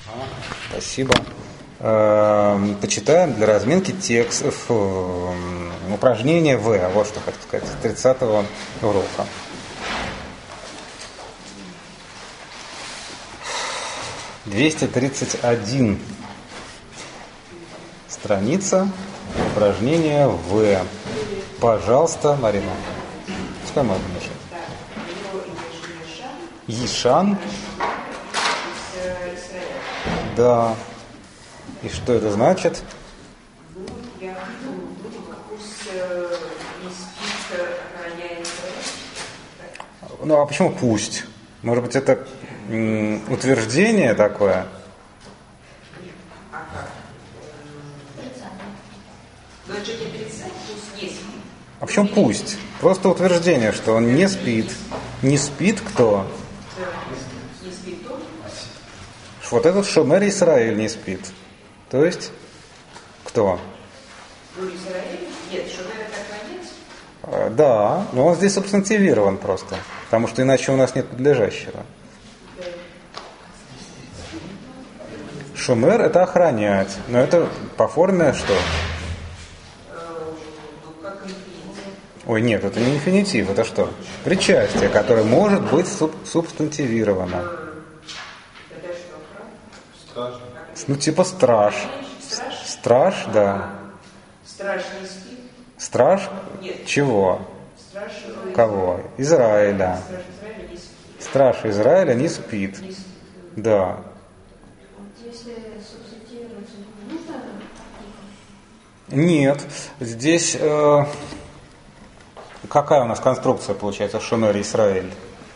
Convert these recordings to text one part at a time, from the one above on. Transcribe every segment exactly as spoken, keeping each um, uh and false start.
Спасибо. Почитаем для разминки текстов упражнение В, вот что хочу сказать, с тридцатого урока. двести тридцать один страница, упражнение В. Пожалуйста, Марина. Пускай можно мешать. Ишан. Да. И что это значит? Ну, а почему пусть? Может быть, это м, утверждение такое? А почему пусть? Просто утверждение, что он не спит. Не спит кто? Вот этот Шомер Исраэль не спит. То есть, кто? Нет, Шомер это конец? Да, но он здесь субстантивирован просто. Потому что иначе у нас нет подлежащего. Шомер это охранять. Но это по форме что? Ой, нет, это не инфинитив, это что? Причастие, которое может быть суб- субстантивировано. Страж. Ну, типа страж. Страж? Страж, да. Страж не спит? Страж? Нет. Чего? Страж Кого? Израиля. Страж Израиля не спит. Страж Израиля не спит. Не спит. Да. Если субстантивировать, нужно артикль? Нет. Здесь э, какая у нас конструкция получается в Шомер Исраэль?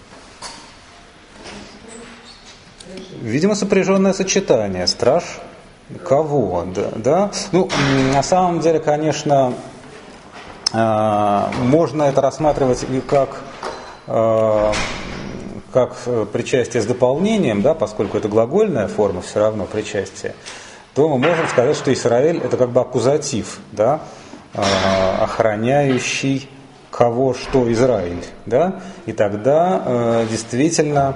Видимо, сопряженное сочетание. Страж кого? Да, да? Ну, на самом деле, конечно, э, можно это рассматривать и как, э, как причастие с дополнением, да, поскольку это глагольная форма все равно причастия, то мы можем сказать, что Израиль это как бы аккузатив, да, э, охраняющий кого, что Израиль. Да? И тогда э, действительно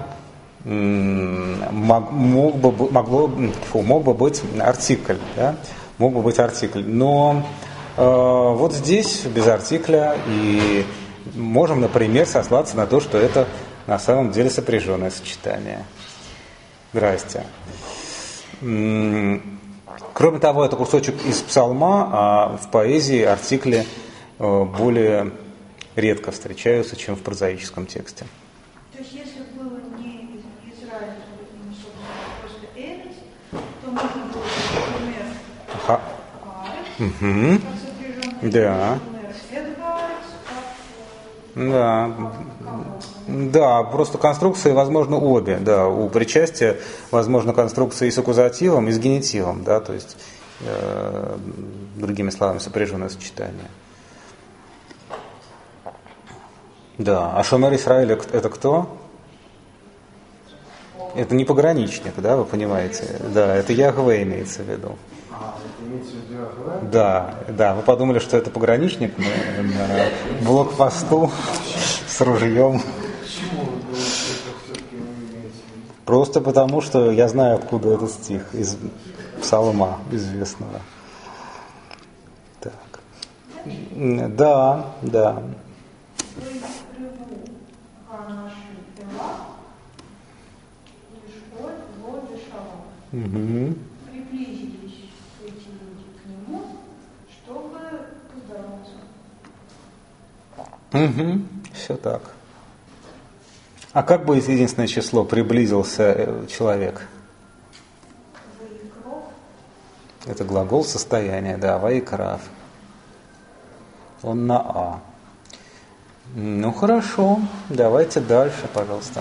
Мог, мог, бы, могло, фу, мог бы быть артикль, да? Мог бы быть артикль. Но э, вот здесь без артикля и можем, например, сослаться на то, что это на самом деле сопряженное сочетание. Здрасте. Кроме того, это кусочек из псалма, а в поэзии артикли э, более редко встречаются, чем в прозаическом тексте. То есть, если было не Израиль, просто Эрец, то можно было, например, Ага. Угу. Да. Да. Да, просто конструкции, возможно, обе. Да, у причастия, возможно, конструкции и с аккузативом, и с генитивом, да, то есть, э, другими словами, сопряженное сочетание. Да, а Шомер Исраэль это кто? Это не пограничник, да, вы понимаете? Да, это Яхве имеется в виду. А, это имеется в виду Яхве? Да, да, вы подумали, что это пограничник на, на блокпосту с ружьем. Почему вы думаете, что все-таки вы имеете в виду? Просто потому, что я знаю, откуда этот стих, из псалма известного. Так. Да, да. Угу. Приблизились эти люди к нему, чтобы поздороваться. Угу. Все так. А как будет единственное число приблизился человек? Ваикрав. Это глагол состояния, да, ваикрав. Он на А. Ну хорошо, давайте дальше, пожалуйста.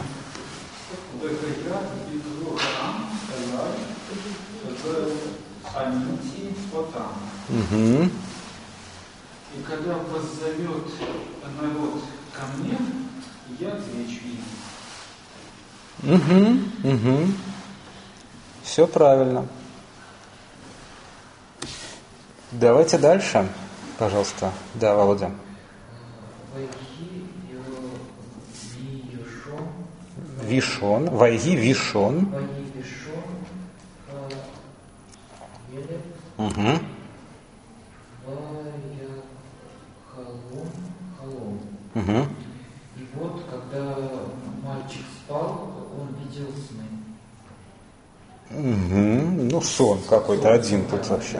Угу. И когда позовет народ ко мне, я отвечу им. Угу, угу. Все правильно. Давайте дальше, пожалуйста. Да, Володя. Вишон. Вайги Вишон. Угу. Ваякалом, халом. Угу. И вот, когда мальчик спал, он видел сны. Угу. Ну, сон какой-то один тут вообще.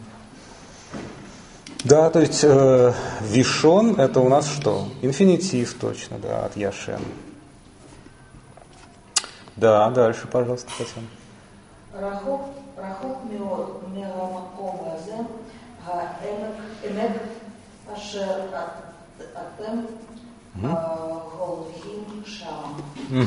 Да, то есть э, вишон это у нас что? Инфинитив точно, да, от яшен. Да, дальше, пожалуйста, Татьяна. רחוק, רחוק מאוד מהמקום הזה, העמק, עמק אשר אתם הולכים שם.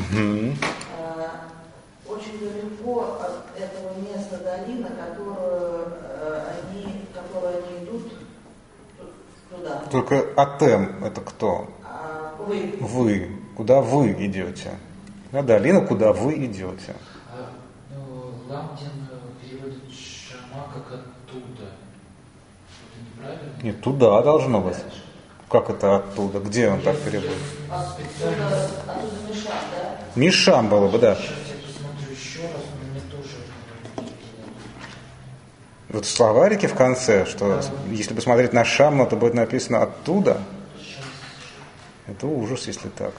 Очень далеко от этого места долина, которую они, которую они идут туда. Только атем это кто? А, вы. Вы. Куда вы идете? Да, долина, куда вы идете. А, ну, Ламдин переводит шама как оттуда. Это неправильно? Нет, туда должно быть. Как это оттуда? Где он так переводит? Оттуда, оттуда Мишам, да? Мишам было бы, да. Сейчас я посмотрю еще раз, но мне тоже... Вот в словарике в конце, что если посмотреть на Шамну, то будет написано оттуда. Это ужас, если так.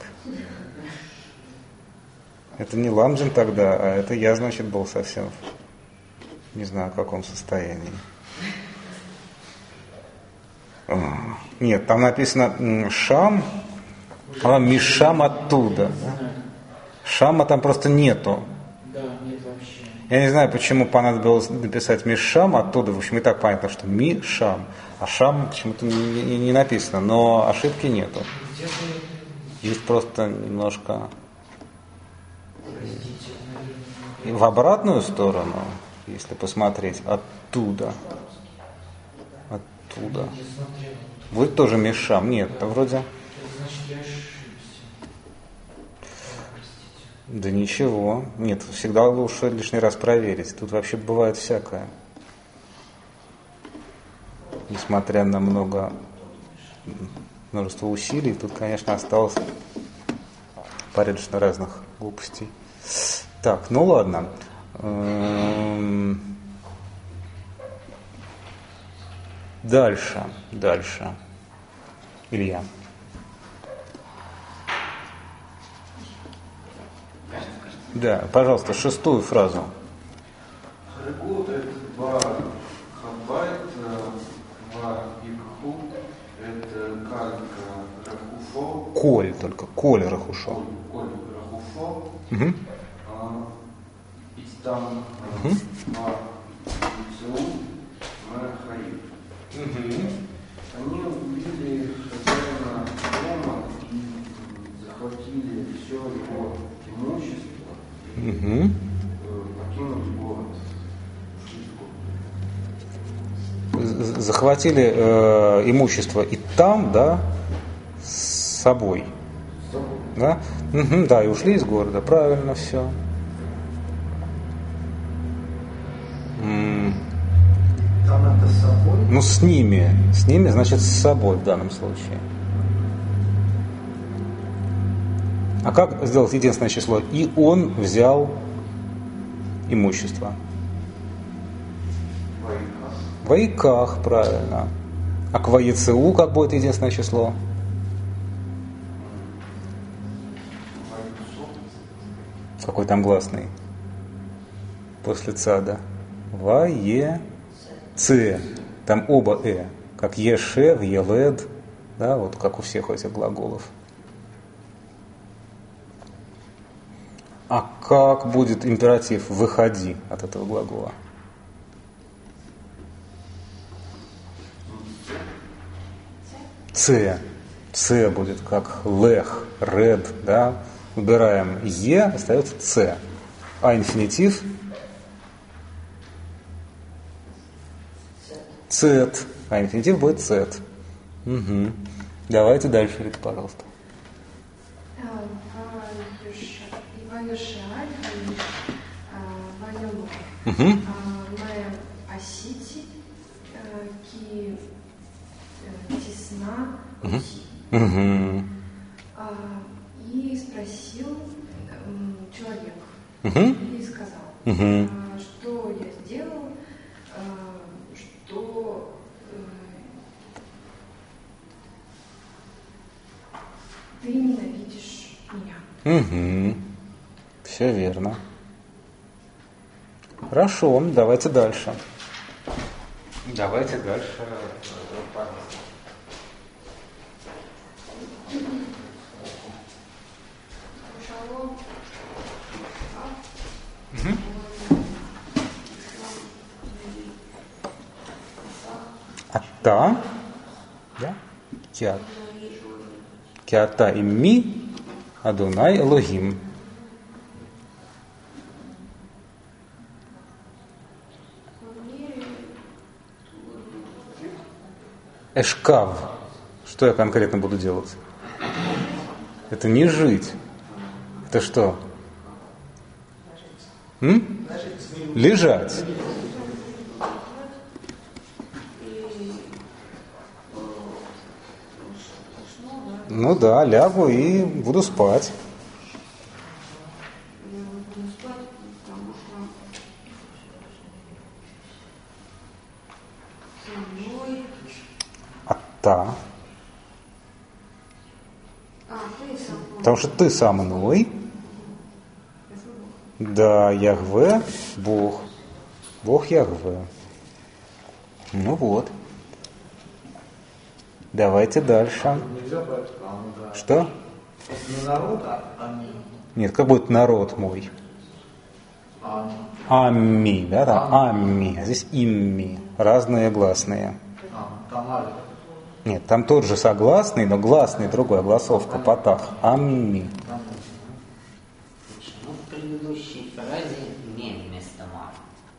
Это не Ламджин тогда, а это я, значит, был совсем не знаю в каком состоянии. Нет, там написано Шам, а Мишам оттуда. Шама там просто нету. Да, нет вообще. Я не знаю, почему понадобилось написать Мишам оттуда. В общем, и так понятно, что Мишам. А Шам почему-то не, не, не написано, но ошибки нету. Где же... Есть просто немножко Простите, и в обратную сторону, если посмотреть, оттуда. Оттуда. я смотрел. Будет тоже Мишам. Нет, это вроде... Это значит, я ошибся. Простите. Да ничего. Нет, всегда лучше лишний раз проверить. Тут вообще бывает всякое. Несмотря на много, множество усилий, тут, конечно, осталось порядочно разных глупостей. Так, ну ладно. Дальше, дальше. Илья. Да, пожалуйста, шестую фразу. Харгу это ва хабайт, ва икху, это как рахуфо. Коль только, коль рахушо. Коль рахуфо. Угу. И там ва ицу махаим. Они убили хозяина дома и захватили все его имущество. Угу. Покинули город. Ушли из города. Захватили э, имущество и там, да, с собой. С собой. Да? Угу, да, и ушли из города. Правильно все. М- Там это с собой. Ну, с ними. С ними, значит, с собой в данном случае. А как сделать единственное число? И он взял имущество. Война. В Вайках, правильно. А к Ваецеу как будет единственное число? Какой там гласный? После цада. Вае Ц. Там оба э. Как ешев, елед. Да, вот как у всех этих глаголов. А как будет императив «выходи» от этого глагола? Ц. Ц будет как лех, ред, да? Убираем е, остается ц. А инфинитив? Цет. А инфинитив будет цет. Угу. Давайте дальше, Рита, пожалуйста. Угу. Угу. И спросил человек, угу. и сказал, угу. что я сделал, Угу. Все верно. Хорошо, давайте дальше. Давайте дальше. Угу. Ата, да? Кя, кята имми, Адунай Элохим. Эшкав. Что я конкретно буду делать? Это не жить. Это что? М? Лежать. Ну да, лягу и буду спать. Та. Потому что ты со мной. Да, Яхве, Бог. Бог Яхве. Ну вот. Давайте дальше. Нельзя брать каму, да. Что? Это не народ, а они. Нет, как будет народ мой. Они. Амми, да, там амми. А здесь имми. Разные гласные. А, там али. Нет, там тот же согласный, но гласный другой, гласовка, патах. Амми. Почему в предыдущей фразе «ме» вместо «ма»?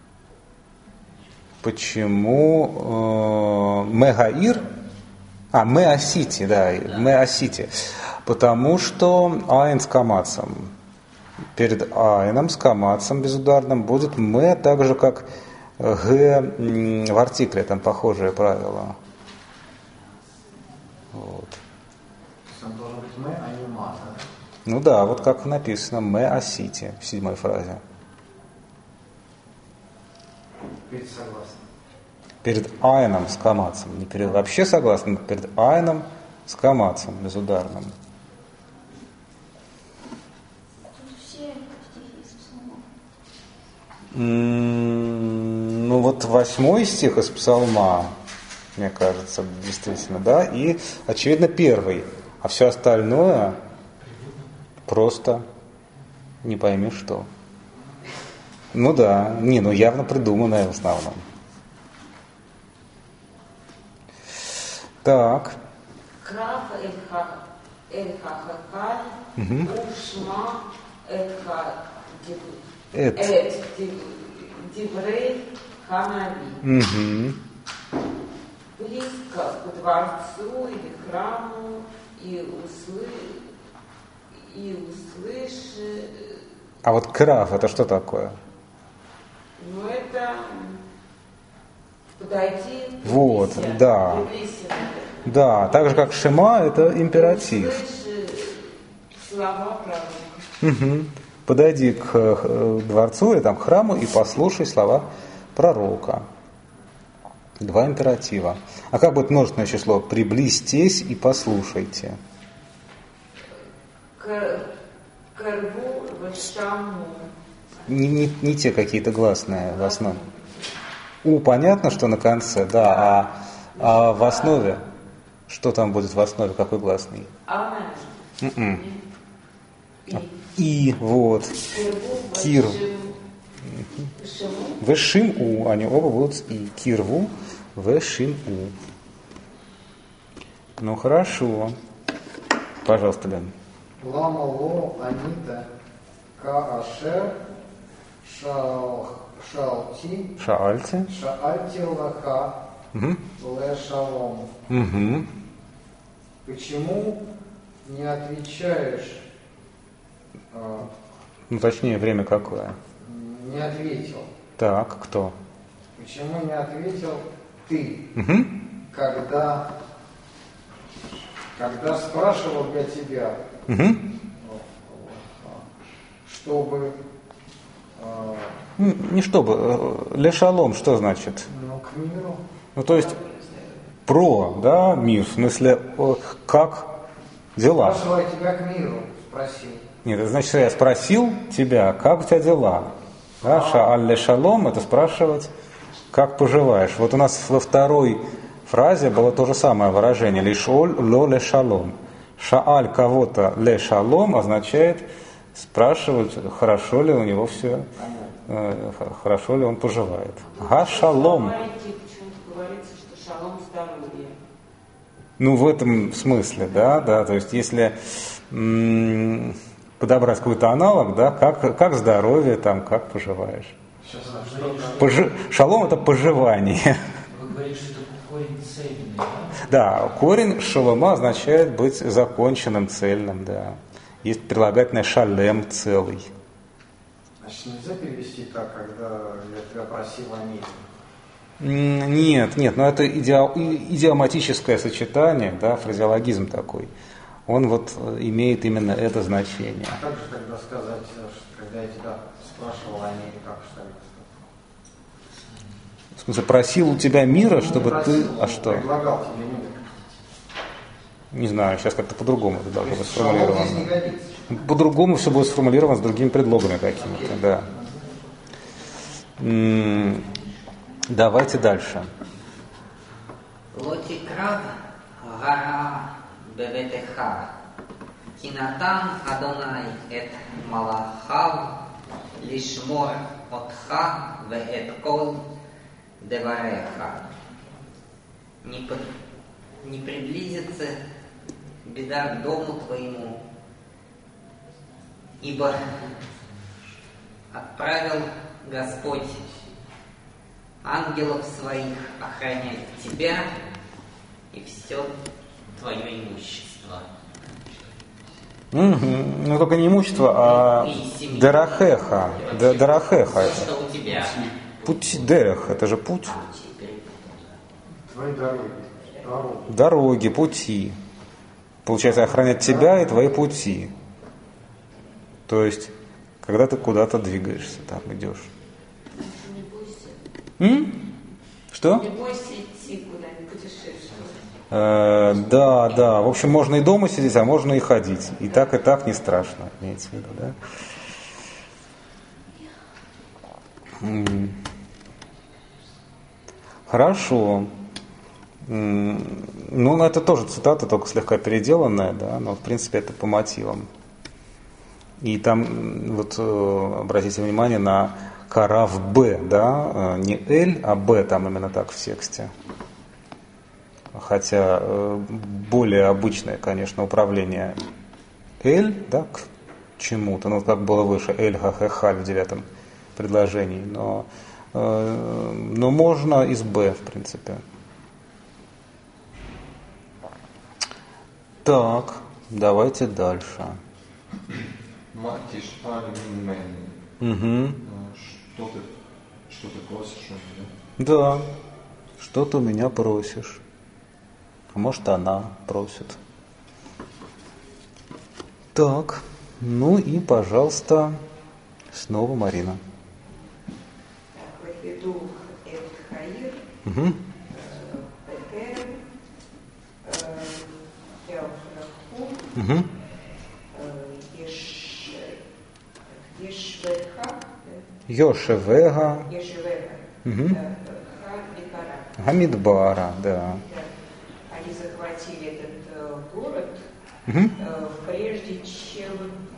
Почему э, Мегаир? А, Меасити, да, да. Меасити. Потому что Айн с камацем. Перед Айном с камацем безударным будет Ме, так же как Г в артикле, там похожее правило. Вот. Там должен быть мы, а не ма, да? Ну да, вот как написано Меасити в седьмой фразе. Перед согласным. Перед Айном с камацем. Не перед вообще согласным, а перед Айном с камацем безударным. Ну вот восьмой стих из Псалма, мне кажется, действительно, да, и, очевидно, первый, а все остальное просто не пойми что. Ну да, не, ну явно придуманное в основном. Так. Крав эль-ха-хакаль, ушма эль-ха-диврей ханави. Близко к дворцу или храму и услышь, и услышь. А вот крав, это что такое? Ну это подойти. Вот, приблизься, да. приблизься. Да, так же как шема, это императив. Услышь слова пророка. Угу. Подойди к дворцу или там, к храму и послушай слова пророка. Два императива. А как будет множественное число? Приблизьтесь и послушайте. Карву ваштаму. Не, не, не те какие-то гласные в основе. У понятно, что на конце, да, а, а в основе, что там будет в основе, какой гласный? Амен. И, вот. Кир. Вешим у, они оба будут с и. Кирву, вешим у. Ну хорошо. Пожалуйста, Лен. Лама ло анита каашер шалти Шаальте. шаальти лаха Угу. ле шалом. Угу. Почему не отвечаешь? э, Ну, точнее, время какое? Не ответил. Так, кто? Почему не ответил ты, Угу. когда, когда спрашивал я тебя, Угу. чтобы э, Не чтобы. Ле шалом, что значит? ну, к миру, Ну, то есть, про, да, мир, в смысле, о, как дела? спрашивал я тебя к миру, спросил. Нет, это значит, что я спросил тебя, как у тебя дела? Да, шааль ле шалом, это спрашивать, как поживаешь. Вот у нас во второй фразе было то же самое выражение. Лишоль ло ле шалом. Шааль кого-то ле шалом означает спрашивать, хорошо ли у него все, э, хорошо ли он поживает. Га шалом. Почему-то говорится, что шалом здоровье. Ну, в этом смысле, да, да, то есть если м- подобрать какой-то аналог, да, как, как здоровье, там, как поживаешь. Пожи... Шалом это поживание. Вы говорите, что это корень цельный, да? Да, корень шалома означает быть законченным, цельным, да. Есть прилагательное шалем, целый. Значит, нельзя перевести так, когда я тебя просил о ней. Нет, нет, но это идио, идиоматическое сочетание, да, фразеологизм такой. Он вот имеет именно это значение. А как же тогда сказать, что когда я тебя спрашивал о ней, как что это? В смысле, просил у тебя мира, чтобы просил, ты... А что? Предлагал тебе мир. Не знаю, сейчас как-то по-другому это должно быть Шалом здесь сформулировано. не годится. По-другому все будет сформулировано с другими предлогами какими-то, да. М- Давайте дальше. Лоти крав гара беветеха. Кинатан Адонай эт малахав лишмор отха веэт кол девареха. Не, по- не приблизится беда к дому твоему, ибо отправил Господь ангелов своих охранять тебя и все твое имущество. Угу. Ну, только не имущество, а дарахеха. Да, дарахеха Все, это. что у тебя. Путь дерех, это же путь. Твои дороги. Дороги. Дороги, пути. Получается, охранять тебя и твои пути. То есть, когда ты куда-то двигаешься, там идешь. Не бойся. М? Что? Не бойся идти куда-нибудь путешествовать. Э, да, да. В общем, можно и дома сидеть, а можно и ходить. И так, и так не страшно, имеется в виду, да? М. Хорошо. М. Ну, это тоже цитата, только слегка переделанная, да, но в принципе это по мотивам. И там, вот, обратите внимание на карав Б, да, не Л, а Б там именно так в тексте. Хотя более обычное, конечно, управление Л, да, к чему-то, ну, как было выше, Л, Х, Х, Х в девятом предложении, но, но можно из Б, в принципе. Так, давайте дальше. Матиш аль-мен. Угу. Что ты, что ты просишь у меня? Да. Что ты у меня просишь? А может, она просит. Так. Ну и, пожалуйста, снова Марина. Вахиду эт хаир, Угу. петер, яухраху, Угу. ешвеха, Йошевега. ешвеха, Угу. ха викара. Гамидбара, да. Они захватили этот э, город, Угу. э, прежде чем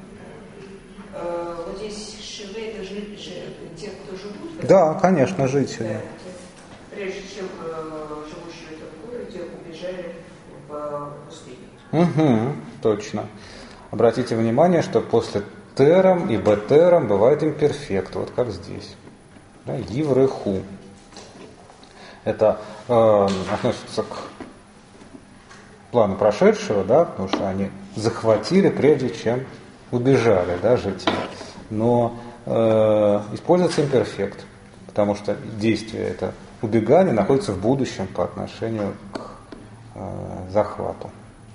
э, вот здесь шивы это же, же- те, кто живут в этом Да, конечно, жители. Да, прежде чем э, живущие в этом городе убежали в э, пустыню. Угу, точно. Обратите внимание, что после тером и бетером бывает имперфект, вот как здесь. Да, евреху. Это э, относится к плану прошедшего, да, потому что они захватили, прежде чем убежали, да, жители. Но э, используется имперфект, потому что действие это убегание находится в будущем по отношению к э, захвату.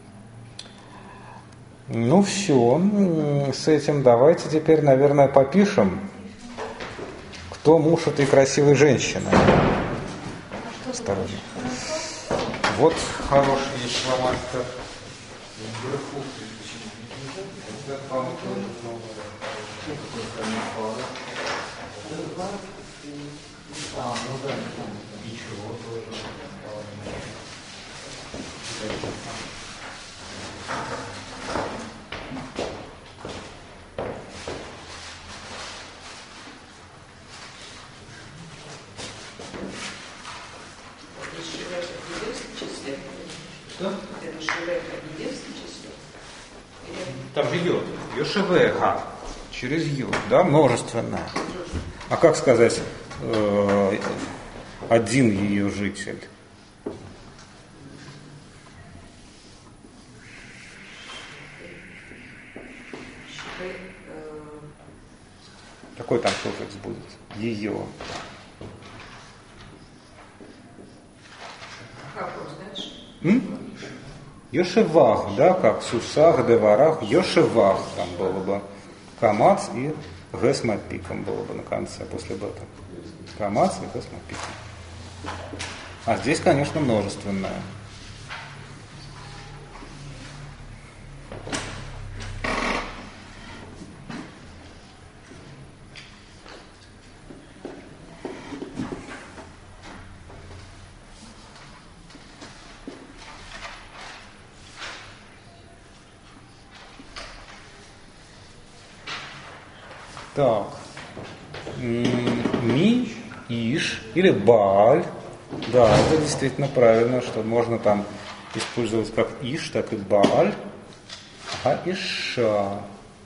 Ну все, с этим давайте теперь, наверное, попишем, кто муж этой красивой женщины. Осторожно. Вот хороший есть фломастер. А, ну да, там ничего тоже. Что? Это Шевеха не девственное число? Там же йод. Йошевеха. Через йод, да, множественное. А как сказать э, один ее житель? Какой там суффикс будет? Ее. Вопрос дальше. М? Йошевах, да, как Сусах, Деварах, Йошевах там было бы Камац и Гесмапиком было бы на конце после бета. Камац и Гесмапиком. А здесь, конечно, множественное. Так, ми, иш или бааль, да, это действительно правильно, что можно там использовать как иш, так и бааль, а иша.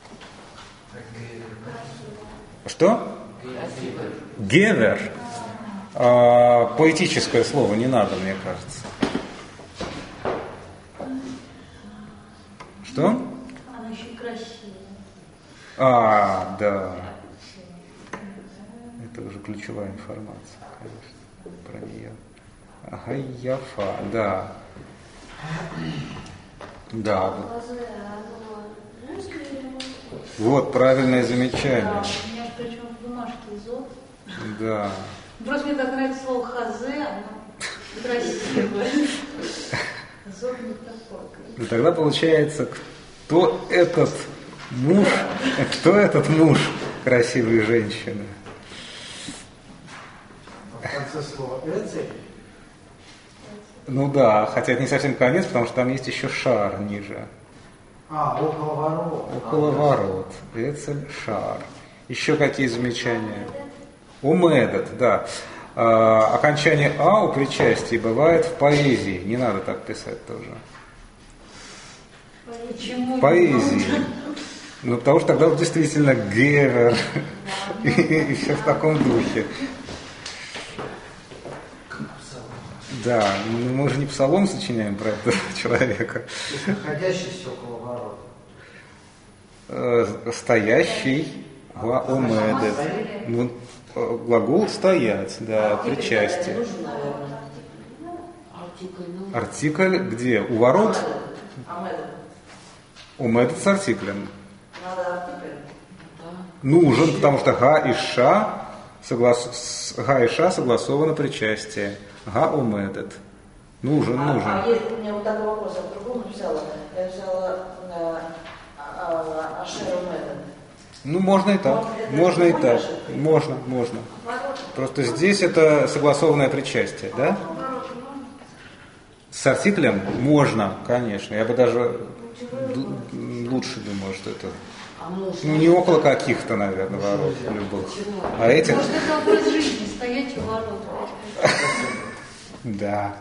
Что? Гевер. А, поэтическое слово, не надо, мне кажется. Что? Она еще красивая. А, да. Это уже ключевая информация, конечно, про нее. Гайяфа, да. Да. Вот, правильное замечание. Да, у меня же причем в бумажке зод. Да. Просто мне так нравится слово хазе, оно красивое. Зод не такой. И тогда получается, кто этот муж, кто этот муж красивой женщины? В конце слова «эцель». Ну да, хотя это не совсем конец, потому что там есть еще шар ниже. А, около ворот. Около ворот. Эцель, шар. Еще какие замечания? Умедет, да. А, окончание «а» у причастий бывает в поэзии. Не надо так писать тоже. Почему? Поэзии. Ну, потому что тогда действительно гевер и, и все в таком духе. Да, ну, мы же не псалом сочиняем про этого человека. Находящийся около ворот. Э, Стоящий, омедет. Ну, глагол стоять, да, причастие. Артикль где? У ворот? Омедет с артиклем. Нужен, потому что га и ша, соглас... га и ша согласовано причастие. Га омедет. Нужен, а, нужен. А если у меня вот такой вопрос, я по-другому написала, я написала ашер омедет. Ну, можно и так. Можно и так. Можно, можно. Просто здесь это согласованное причастие, да? С артиклем можно, конечно. Я бы даже лучше думаю, что это... Ну, не около каких-то, наверное, ворот любых. А этих... Может, это образ жизни, стоять у ворот. Да.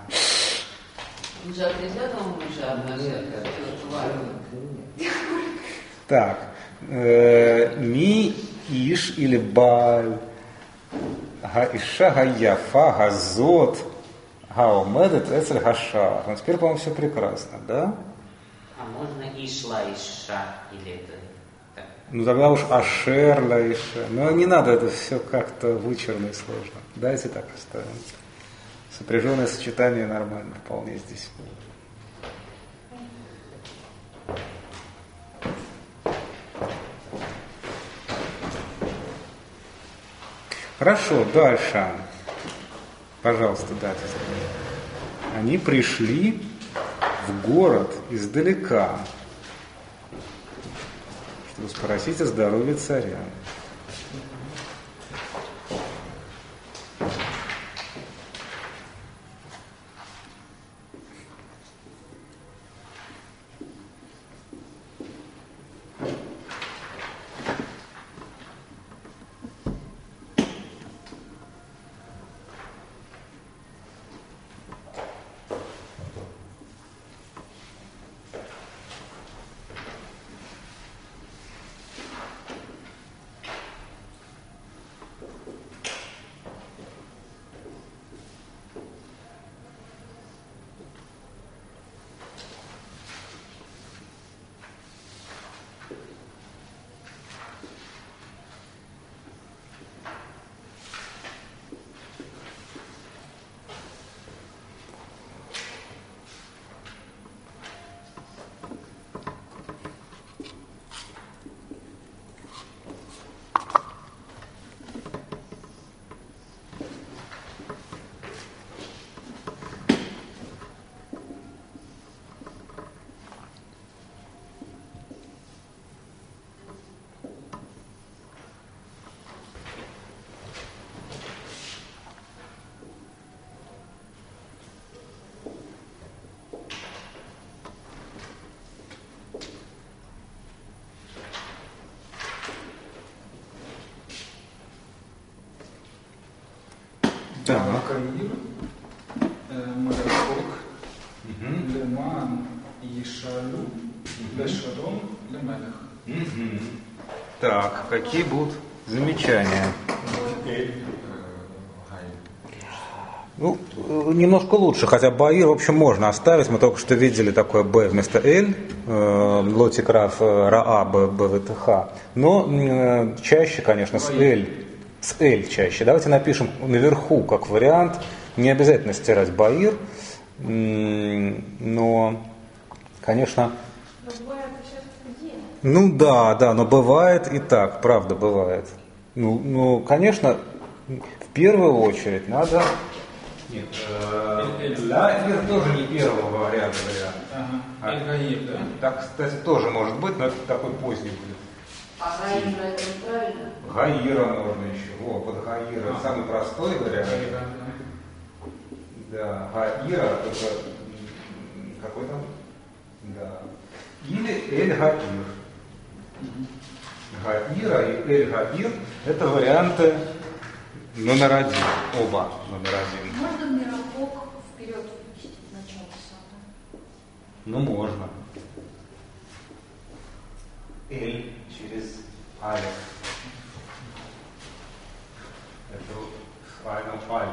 Так. Ми, иш или баль. Га иша, га яфа, га зот. Га омедет, эцель, га шар. Ну, теперь, по-моему, все прекрасно, да? А можно ишла, иша или это... Так. Ну тогда уж ашер, ла, иша. Но не надо это все как-то вычурно и сложно. Давайте так оставим. Сопряженное сочетание нормально вполне здесь. Хорошо, дальше. Пожалуйста, дайте. Они пришли в город издалека. Спросите здоровье царя. Да. Каир, Маракок, Леман, Ешалу, Лешарон, Лемелех. Так, какие будут замечания? Ну, немножко лучше, хотя Баир, в общем, можно оставить. Мы только что видели такое Б вместо Эль, Лотик Раф Раа Б в Т Х. Но э, чаще, конечно, с Эль. С Эль чаще. Давайте напишем наверху как вариант. Не обязательно стирать Баир, но, конечно... Ну да, да, но бывает и так, правда бывает. Ну, ну конечно, в первую очередь надо... Нет, Ля-Ир тоже не первого варианта вариант. Ага. Эль-Гаир, да? Так, кстати, тоже может быть, но это такой поздний будет. А Гаира это неправильно? Гаира можно еще. Во, под Гаира. А. Самый простой вариант. Гаира, да. Да, Гаира это какой там? Да. Или Эль-Гаир. Гаира и Эль-Гаир это варианты номер один. Оба номер один. Можно Миракок вперед вместить начало сада? Ну, можно. Эль через Аль. Это Аль, Аль.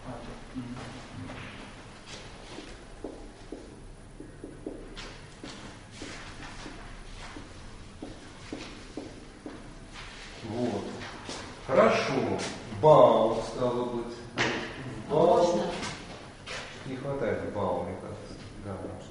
Вот. Хорошо. Бау, стало быть. Бау. Можно? Не хватает бау, мне кажется. Да.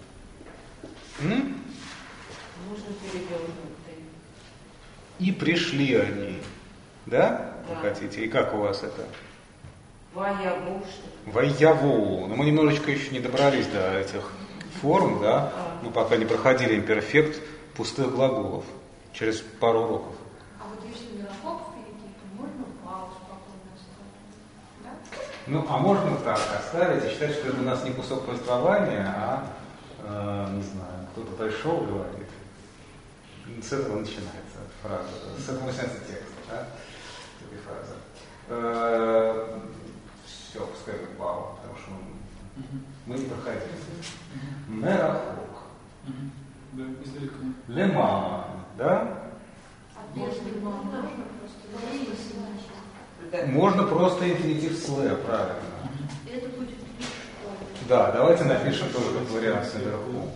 М? Можно переделать. И пришли они. Да? Да. Вы хотите? И как у вас это? Ваяву, что ли? Ваяву. Но мы немножечко еще не добрались до этих форм, да? А. Мы пока не проходили имперфект пустых глаголов. Через пару уроков. А вот если Миракок впереди, то можно Бау спокойно оставить. Да? Ну, а можно так оставить и считать, что это у нас не кусок повествования, а, э, не знаю, кто-то пришел и говорит. С этого начинается фраза, с этого начинается текст, да, с этой фразы. Э, все, пускай будет Бау, потому что мы, мы не проходили. Мерахок. Да, издалека. Леман, да? А без Лимана можно просто Лей иначе. Можно просто инфинитив слэ, правильно. Это будет лишь. Да, давайте напишем тоже как вариант наверху.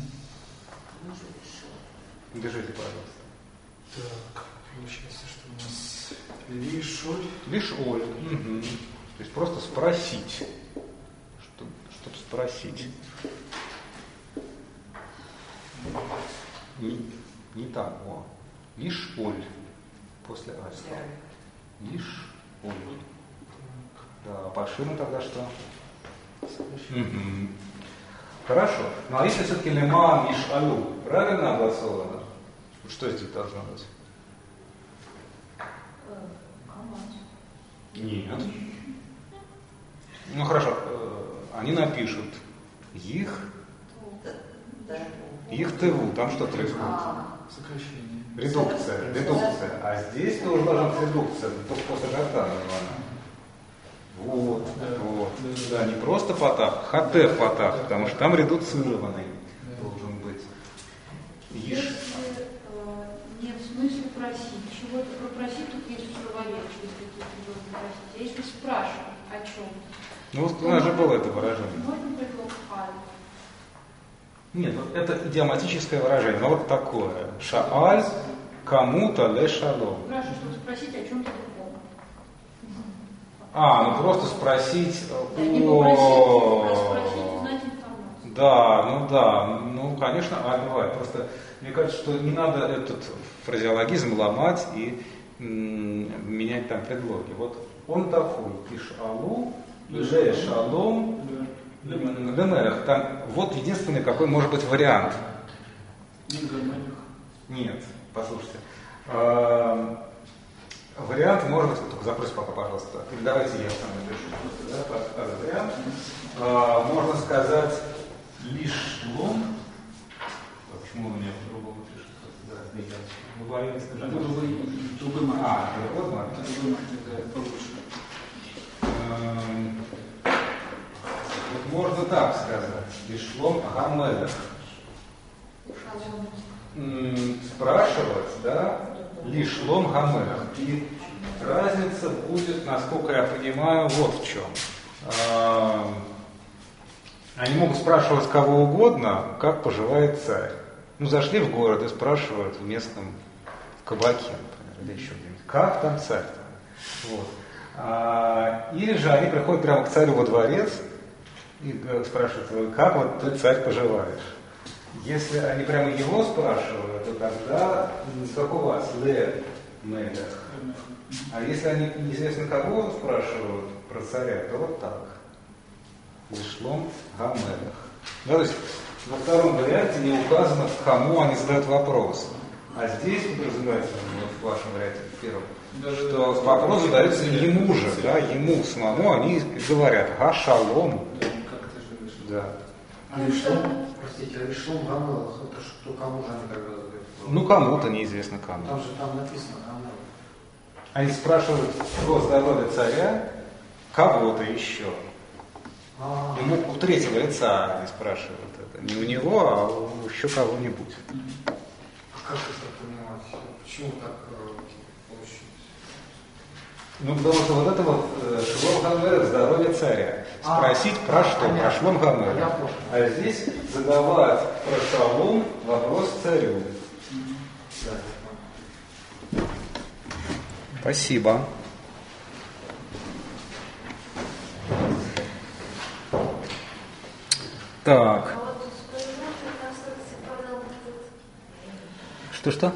Держите, пожалуйста. Так, получается, что у нас Лишоль. Лишоль. Угу. То есть просто спросить. Чтобы, чтобы спросить. Не, не так, о. Лишоль. После альфа. Лишоль. Да, по шину тогда что? Угу. Хорошо. Ну а если все-таки леман лишалю, правильно огласовано? Что здесь должно быть? Нет. Ну хорошо, они напишут их, их ТВ, там что происходит? Сокращение. Редукция, редукция. А здесь тоже должна быть редукция, только после гортана. Вот, да, вот. Да, да, не просто потап, хатеф потап, потому что там редуцированный да. должен быть. Если э, не в смысле просить, чего-то попросить, тут есть противоречие, если какие-то должны просить. А если спрашивать о чем? Ну вот у нас же было это выражение. Можно предлог халь? Нет, вот это идиоматическое выражение, но вот такое. Шааль кому-то ле шалом. Хорошо, чтобы спросить о чем-то другом. А, ну просто спросить да, не о... попросить, а спросить и знать информацию. Да, ну да, ну конечно, а бывает. Просто мне кажется, что не надо этот фразеологизм ломать и м- менять там предлоги. Вот он такой, ишалу, ле шалом, демерах. Там вот единственный какой может быть вариант. Нет, послушайте. Вариант может быть, только запросите пока, пожалуйста. Или давайте я сам напишу. Да, второй вариант. А, можно сказать лишь лом. Почему у меня по-другому пишет? Да, мы говорили, скажем. Другой марк. А, другой марк. Это другой марк, это получше. Вот можно так сказать. Лишь лом гамелах. Спрашивать, да? Лишь лом гамелах. И разница будет, насколько я понимаю, вот в чем. Они могут спрашивать кого угодно, как поживает царь. Ну, зашли в город и спрашивают в местном кабаке, например, или еще где-нибудь, как там царь? Вот. А, или же они приходят прямо к царю во дворец и спрашивают, как вот ты, царь, поживаешь? Если они прямо его спрашивают, то тогда как у вас, ле мелех. А если они неизвестно кого спрашивают про царя, то вот так. Лишлом гамелех. Да, то есть во втором варианте не указано, кому они задают вопрос. А здесь подразумевается, вот в вашем варианте первом, что вопрос задается ему же, да, ему самому, они говорят, га шалом. Да. А Лишлом, простите, а Лишлом гамелех, это что, кому же они тогда задают? Ну кому-то, неизвестно кому. Там же там написано гамелех. Они спрашивают про здоровье царя кого-то еще. А-а-а. Ему у третьего лица они спрашивают это. Не у него, а у еще кого-нибудь. А как это понимать? Почему так получилось? Ну, потому что вот это вот э, шлом гамелех, здоровье царя. Спросить а, про что? Понятно. Про шлом гамелех. А здесь задавать про шалом вопрос царю. Да. Спасибо. Так. Что-что?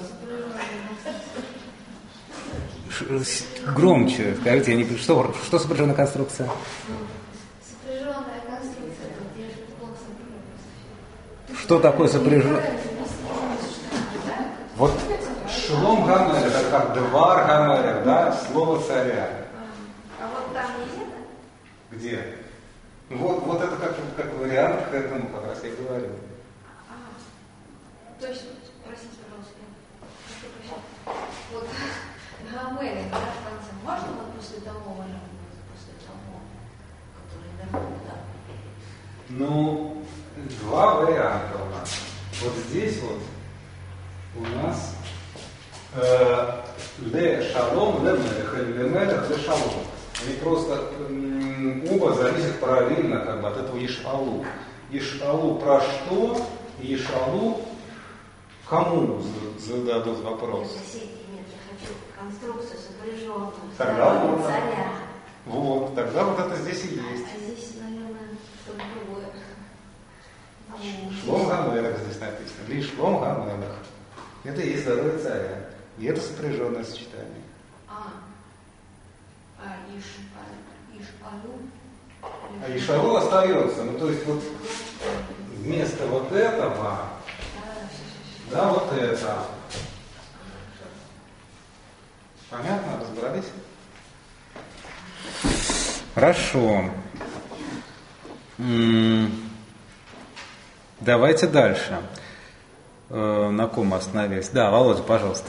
Громче скажите, я не что, что сопряженная конструкция? Сопряженная конструкция. Что такое сопряженная? Вот шлом гамелех, это как двар гамелех, да, слово царя. А вот там есть это? Где? Вот, вот это как, как вариант к этому, как раз я и говорю. А, то есть, простите, пожалуйста, вот гамелех, да, в конце, можно вот после того варианта, после того, который дорогой, да? Ну, два варианта у нас. Вот здесь вот у нас э, ле шалом, ле мелех, или ле мелех, ле шалом. Они просто м, оба зависят параллельно как бы, от этого ишалу. Ишалу про что, и ишалу кому зададут вопрос. Нет, я хочу конструкцию сопряженную. Тогда вот, царя. Вот, тогда вот это здесь и есть. А здесь, наверное, что-то другое. Шлом гамелех здесь написано. Лишь шлом гамелех. Это и есть здоровье царя. И это сопряженное сочетание. А, а иш, а, ишалу. А ишалу остается. Ну то есть вот вместо вот этого, да, вот это. Понятно, разобрались? Хорошо. Давайте дальше. На ком мы остановились? Да, Володя, пожалуйста.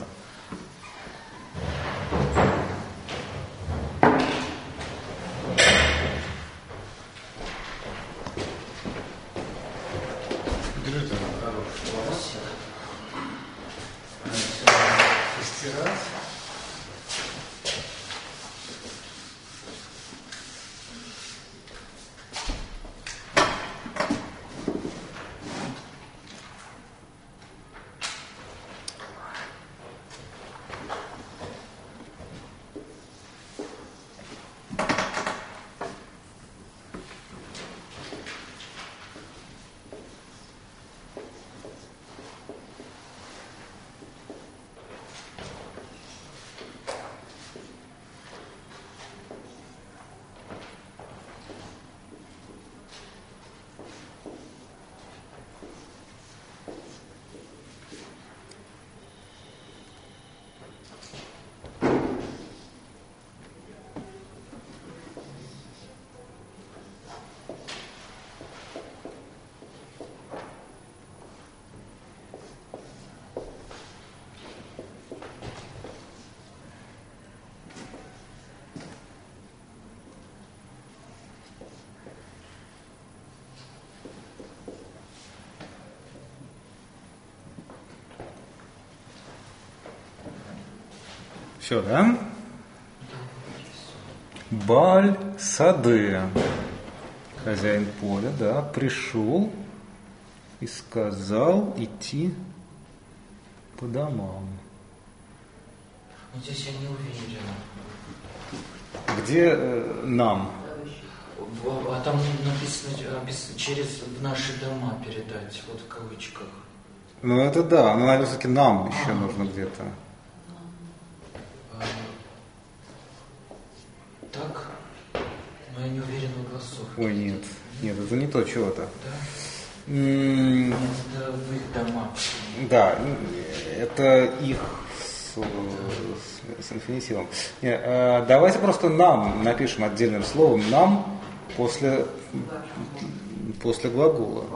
Все, да? Баль Саде, хозяин поля, да, пришел и сказал идти по домам. Вот здесь я не уверен. Где э, нам? А там написано через в наши дома передать, вот в кавычках. Ну это да, но, наверное, все-таки нам еще а, нужно где-то. Так, но я не уверен в голосах. Ой, нет, нет, это не то чего-то. Да? М- нет, это в их домах. Да, это их с, с, с инфинитивом. Нет, э, давайте просто нам напишем отдельным словом нам после, после глагола.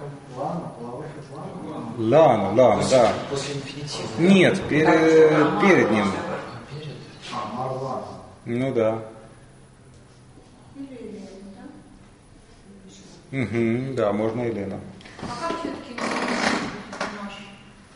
Лана, лана, да. После инфинитива. Нет, перед, перед ним. А, перед? Ну да. Или Елена, да? Угу, да, можно Елена. А как все-таки наш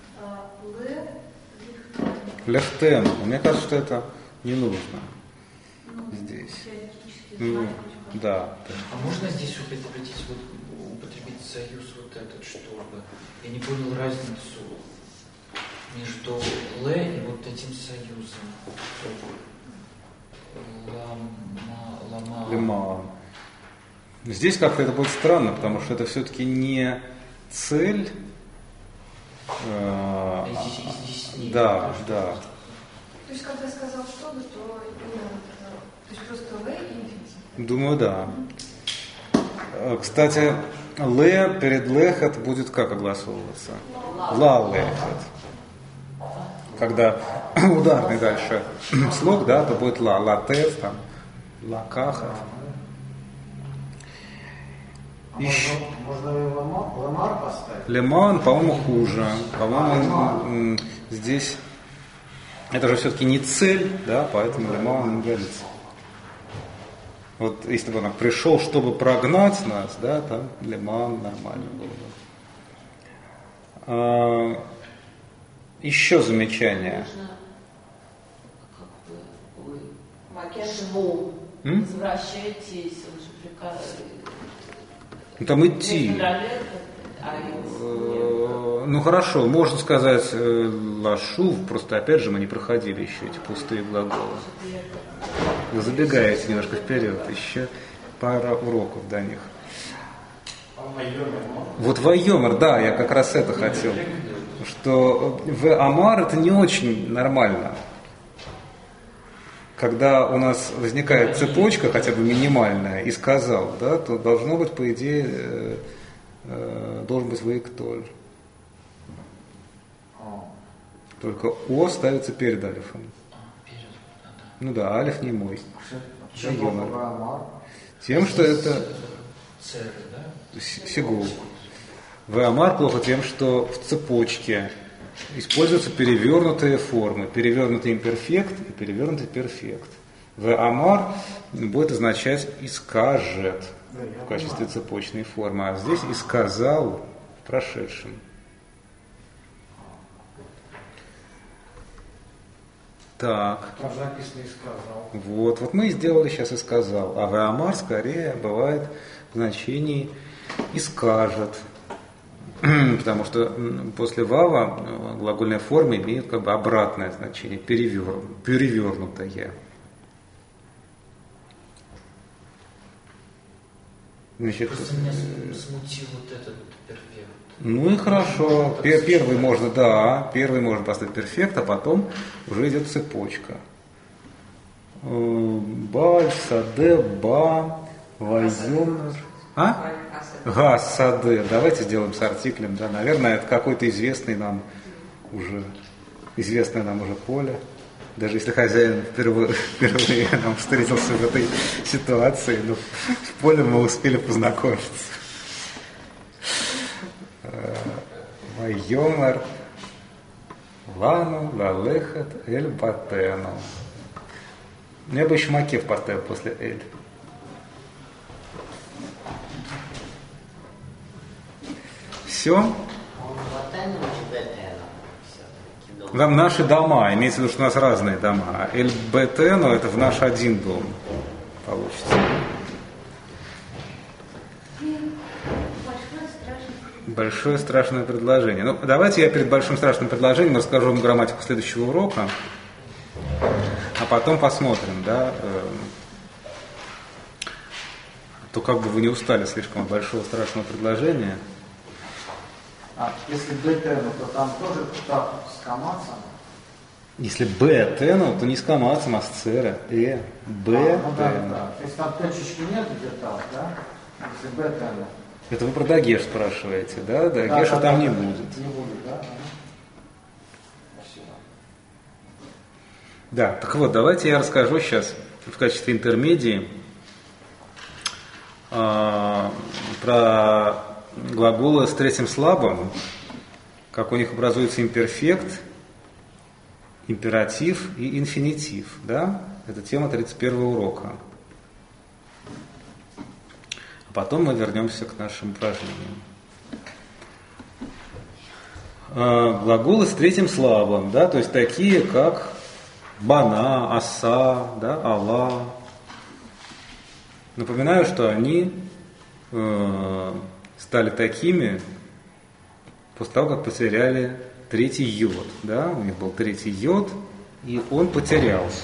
Л, Лехтен. Мне кажется, что это не нужно. ну, здесь. Ну, да. А можно здесь употребить, вот, употребить союз вот этот, чтобы... Я не понял разницу между Л и вот этим союзом. Лама, лама. Лема. Здесь как-то это будет странно, потому что это все-таки не цель. Э, а здесь, здесь нет, да, да. То есть, когда сказал что-то, то именно, то есть просто Л и инфинитив. Думаю, да. Кстати, Л перед Лехет будет как огласовываться? Ла Лехет. Когда ударный дальше слог, да, то будет ла, латес, там, лакаха. А можно, можно ли ламар поставить? Леман, по-моему, хуже. По-моему, здесь это же все-таки не цель, да, поэтому леман не годится. Вот если бы он пришел, чтобы прогнать нас, да, там леман нормально было бы. А, еще замечание. Как бы вы почему возвращаетесь, вы же приказываете. Ну, там идти. Ну хорошо, можно сказать лашув, просто опять же мы не проходили еще эти пустые глаголы. Вы забегаете немножко вперед, еще пара уроков до них. Вот вайомер, да, я как раз это хотел. Что в Амар это не очень нормально. Когда у нас возникает цепочка, хотя бы минимальная, и сказал, да, то должно быть, по идее, э, э, должен быть ваиктоль. Только О ставится перед алифом. Ну да, алиф не мой. Чем плохо Амар? Тем, что это Церы, да? сигул. Амар плохо тем, что в цепочке используются перевернутые формы. Перевернутый имперфект и перевернутый перфект. Амар будет означать «искажет» в качестве цепочной формы, а здесь «исказал» в прошедшем. Так. Там написано «и сказал». Вот, вот мы и сделали сейчас «и сказал». А «веамар» скорее бывает в значении «и скажет». Потому что после «вава» глагольная форма имеет как бы обратное значение, перевер... перевернутое. Значит, просто меня смутил вот этот перфект. Ну и хорошо. Первый можно, да, первый можно поставить перфект, а потом уже идет цепочка. Баль, саде, ба, вайомер. А? Газ, саде. Давайте сделаем с артиклем, да. Наверное, это какой-то известный нам уже, известное нам уже поле. Даже если хозяин впервые, впервые нам встретился в этой ситуации, но в поле мы успели познакомиться. Вайомер лану лалехат эль батену. Я бы еще макев поставил после эль. Все. Там наши дома, имеется в виду, что у нас разные дома. Эль бетену это в наш один дом получится. Большое страшное предложение. Ну, давайте я перед большим страшным предложением расскажу вам грамматику следующего урока, а потом посмотрим, да, э, то как бы вы не устали слишком от большого страшного предложения. А если бетену, то там тоже так с камацем? Если бетену, то не с камацем, а с цера. Э, бетену. А, ну да, да. То есть там точечки нет где-то, да? Если бетену. Это вы про дагеш спрашиваете, да? Дагеша да, да, там да, не да, будет. Не будет, да? Спасибо. Да, так вот, давайте я расскажу сейчас в качестве интермедии э, про глаголы с третьим слабым, как у них образуется имперфект, императив и инфинитив. Да? Это тема тридцать первого урока. А потом мы вернемся к нашим упражнениям. Глаголы с третьим слабым, да, то есть такие, как бана, аса, да, ала. Напоминаю, что они э, стали такими после того, как потеряли третий йод. Да? У них был третий йод, и он потерялся.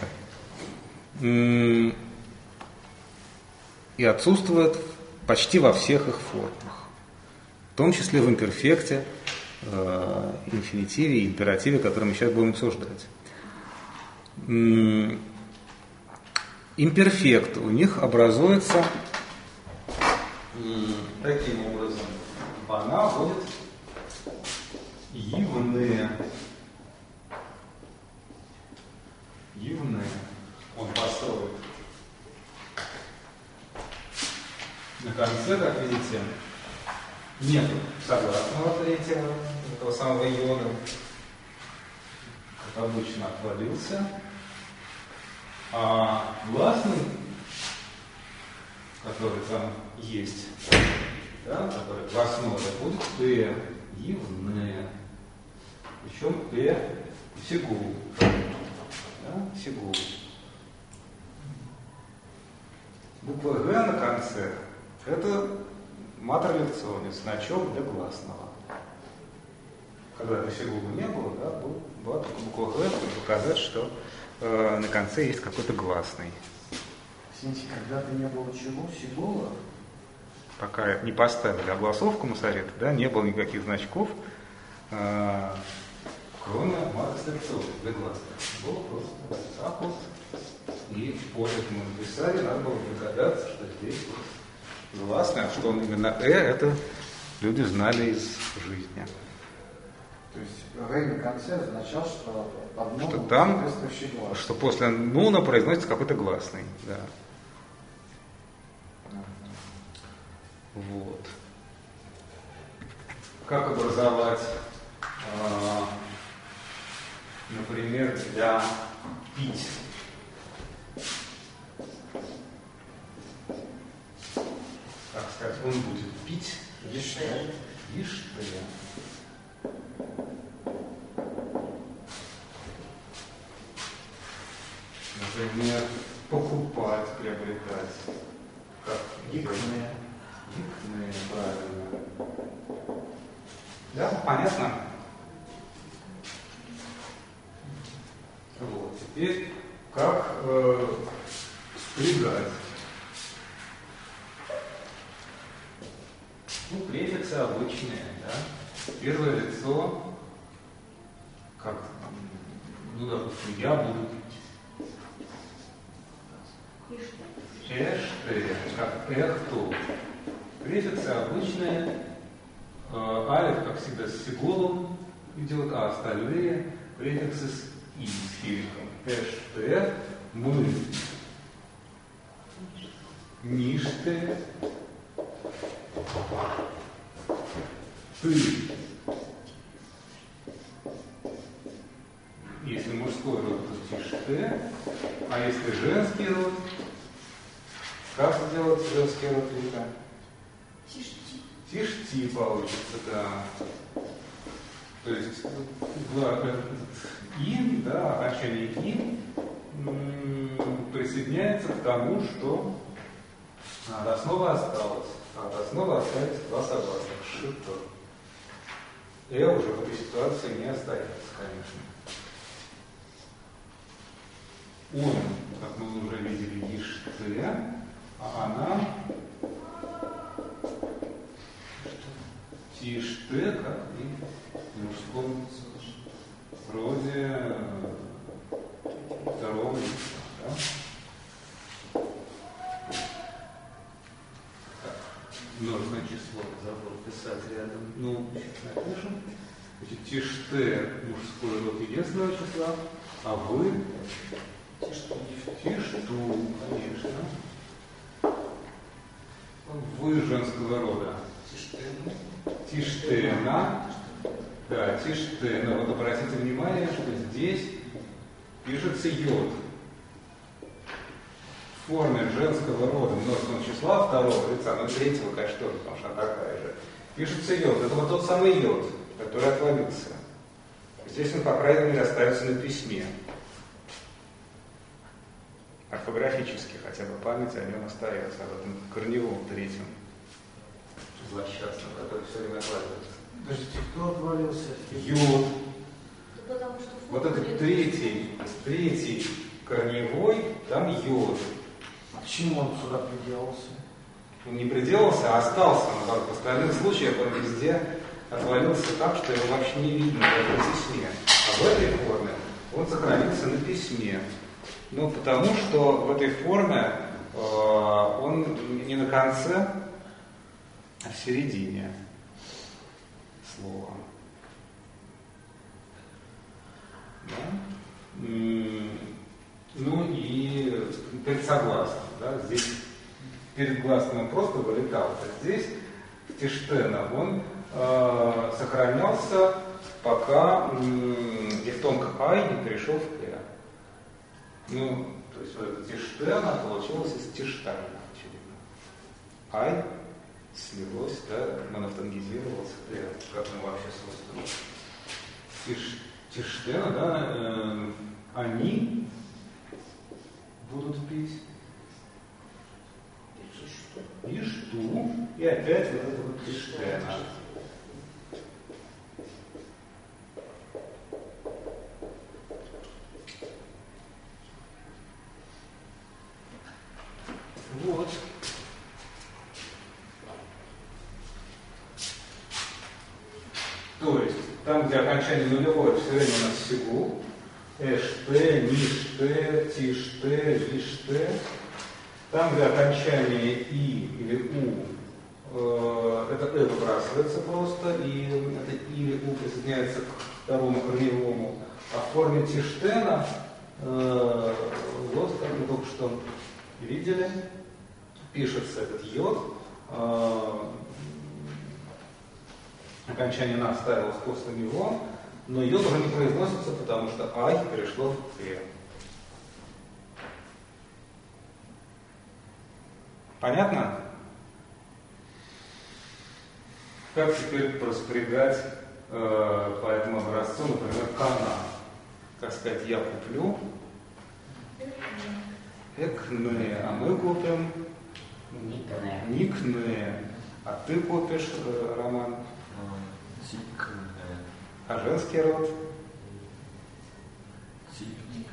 И отсутствует почти во всех их формах. В том числе в имперфекте, э, инфинитиве и императиве, которые мы сейчас будем обсуждать. Имперфект у них образуется таким образом. Она будет явные. Явные. Он построит. На конце, как видите, нет согласного третьего, этого самого йода. Как обычно, отвалился. А гласный, который там есть, да, который гласное, будет «э», явное. Причем «э» сигул. Да, сигул. Буква «г» на конце – это матер-лекционный, значок для гласного. Когда это сигула не было, да, была только буква «г», чтобы показать, что э, на конце есть какой-то гласный. Извините, когда-то не было чего? Сигула? Пока не поставили огласовку Масарета, да, не было никаких значков, э, кроме матер-лекционных для гласных. Было просто так вот. И по этому написали, надо было догадаться, что здесь гласное, а что он именно «э», это люди знали из жизни. То есть «рей» на конце означал, что одно что там, соответствующий глас. что после «нуна» произносится какой-то гласный. Да. Вот. Как образовать, э, например, для пить? Как сказать, он будет пить? Еште. Еште. Например, покупать, приобретать. Как? Икне. Икне, правильно. Да, понятно? Вот. Теперь как э, спрягать? Ну, префиксы обычные, да. Первое лицо, как, ну, допустим, я буду пить. Эш, э, как эхту. Префиксы обычные. Э, алиф, как всегда, с сиголом идет, а остальные префиксы с и, с хириком. Эш, э, мы. Ниште. Ты. Если мужской род, то тиште, а если женский род, как сделать женский род языка? Тишти. Тишти получится, да. То есть ин, да, окончание ин присоединяется к тому, что от основы осталось. А от основы остались два согласных. Шито. Э уже в этой ситуации не остается, конечно. Он, как мы уже видели, еште, а она тиште, как и в мужском роде второго лица. Да? Множественное число, забыл писать рядом. Ну, сейчас напишем. Значит, тиште мужской род единственного числа, а вы тишту, конечно. Вы женского рода. Тиштена. Да, тиштена. Вот обратите внимание, что здесь пишется йод. В форме женского рода множественного числа второго лица, ну третьего, конечно, тоже, потому что она такая же, пишется йод. Это вот тот самый йод, который отвалился. Здесь он, по крайней мере, остается на письме. Орфографически хотя бы память о нем остается, об этом корневом третьем. Злосчастном, который все время отваливается. Подождите, кто отвалился? Йод. Потому что Вот этот третий, третий корневой, там йод. Почему он сюда приделался? Он не приделался, а остался. Но в остальных случаях он везде отвалился так, что его вообще не видно в письме. А в этой форме он сохранился на письме. Ну, потому что в этой форме э, он не на конце, а в середине слова. Да? Ну и перед согласным. Да? Здесь перед гласным он просто вылетал. А здесь в тиштена он э, сохранялся, пока э, дифтонг ай не перешел в к. Ну, то есть вот эта тиштена получилась из тиштайна, очевидно. Ай слилось, да, монофтонгизировалось, как мы вообще свойственно. Тиш, тиштена, да, э, они будут пить. И что? И опять вот это вот тиштена. Вот. То есть, там, где окончание нулевое, все время у нас сигу, эште, ниште, тиште, лиште. Там, где окончание и или у, э, это э выбрасывается просто, и это или у присоединяется к второму корневому. А в форме Тиштена, э, вот, как мы только что видели, пишется этот йод, э, окончание «на» ставилось после него, но йод уже не произносится, потому что «ай» перешло в «т». Понятно? Как теперь распорягать э, по этому образцу, например, кана? Как сказать, я куплю экне, а мы купим никне. никне. А ты купишь, э, Роман? Тикне. А женский род? Тикник.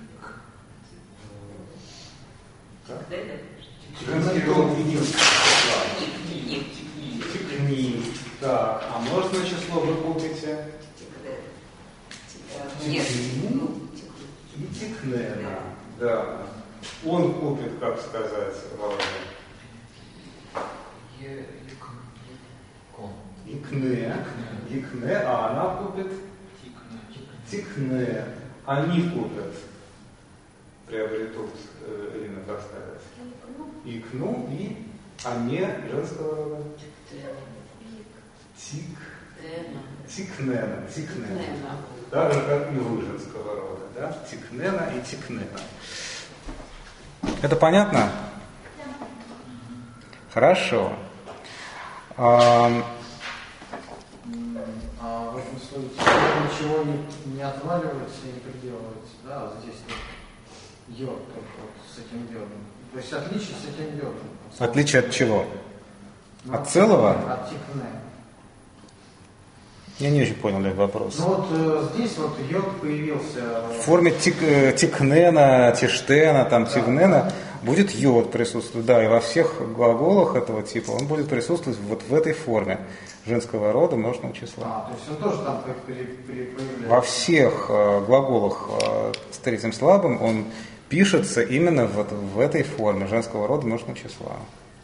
Так? Да, да. Женский род тикни. Так, а множественное число вы купите? Нет. И тикнена. Да. Он купит, как сказать, Володя? Икне. Икне, а она купит? Тикне. Они купят. Приобретут, Ирина, как сказать? Икну и они женского рода. Тик. Тикнена. Тикнена. Так же, как и вы женского рода. Да? Тикнена и тикнена. Это понятно? Хорошо. А, а в этом случае ничего не, не отваливается и не приделывается, да, вот здесь вот йод только вот с этим йодом. То есть отличие с этим йодом. Отличие от чего? Ну, от целого? От тикне. Я не очень понял этот вопрос. Ну вот э, здесь вот йод появился... В форме тик, э, тикнена, тиштена, там, да, тигнена да. Будет йод присутствовать. Да, и во всех глаголах этого типа он будет присутствовать вот в этой форме женского рода множественного числа. А, то есть он тоже там появляется? Во всех э, глаголах э, с третьим слабым он пишется именно вот в этой форме женского рода множественного числа.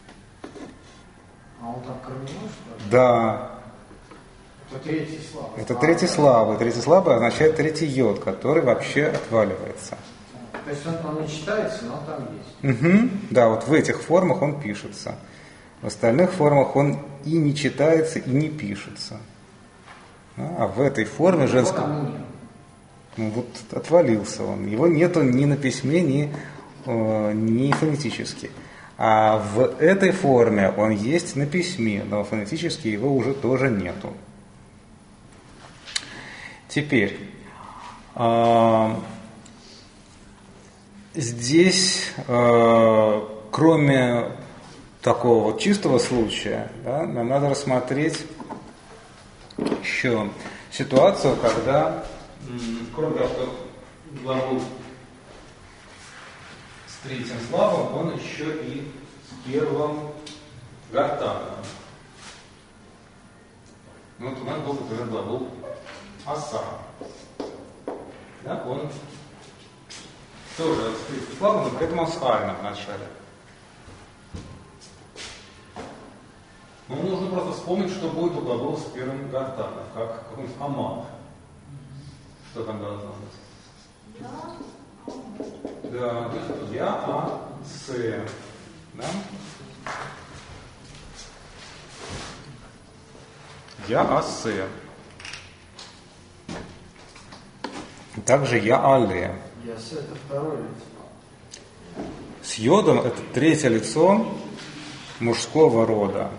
А он там корневой, что ли? Да. Это третий слабый. Это третий слабый. Третий слабый означает третий йод, который вообще отваливается. То есть он, он не читается, но там есть. Угу. Да, вот в этих формах он пишется. В остальных формах он и не читается, и не пишется. А в этой форме ну, женского... Ну, вот отвалился он. Его нету ни на письме, ни, э, ни фонетически. А в этой форме он есть на письме, но фонетически его уже тоже нету. Теперь, э, здесь, э, кроме такого вот чистого случая, да, нам надо рассмотреть еще ситуацию, когда, кроме того, что глагол с третьим слабым, он еще и с первым гортаном. Ну, вот у нас был, например, глагол оса. Да, он тоже с третьим слабым, но при этом он с альным в начале. Но нужно просто вспомнить, что будет у глагола с первым гортаном, как какой-нибудь амат. Что там должно быть? Да, то есть я, а, с. Да? Я, а, с. Также я, але. Я, с это второе лицо. С йодом это третье лицо мужского рода.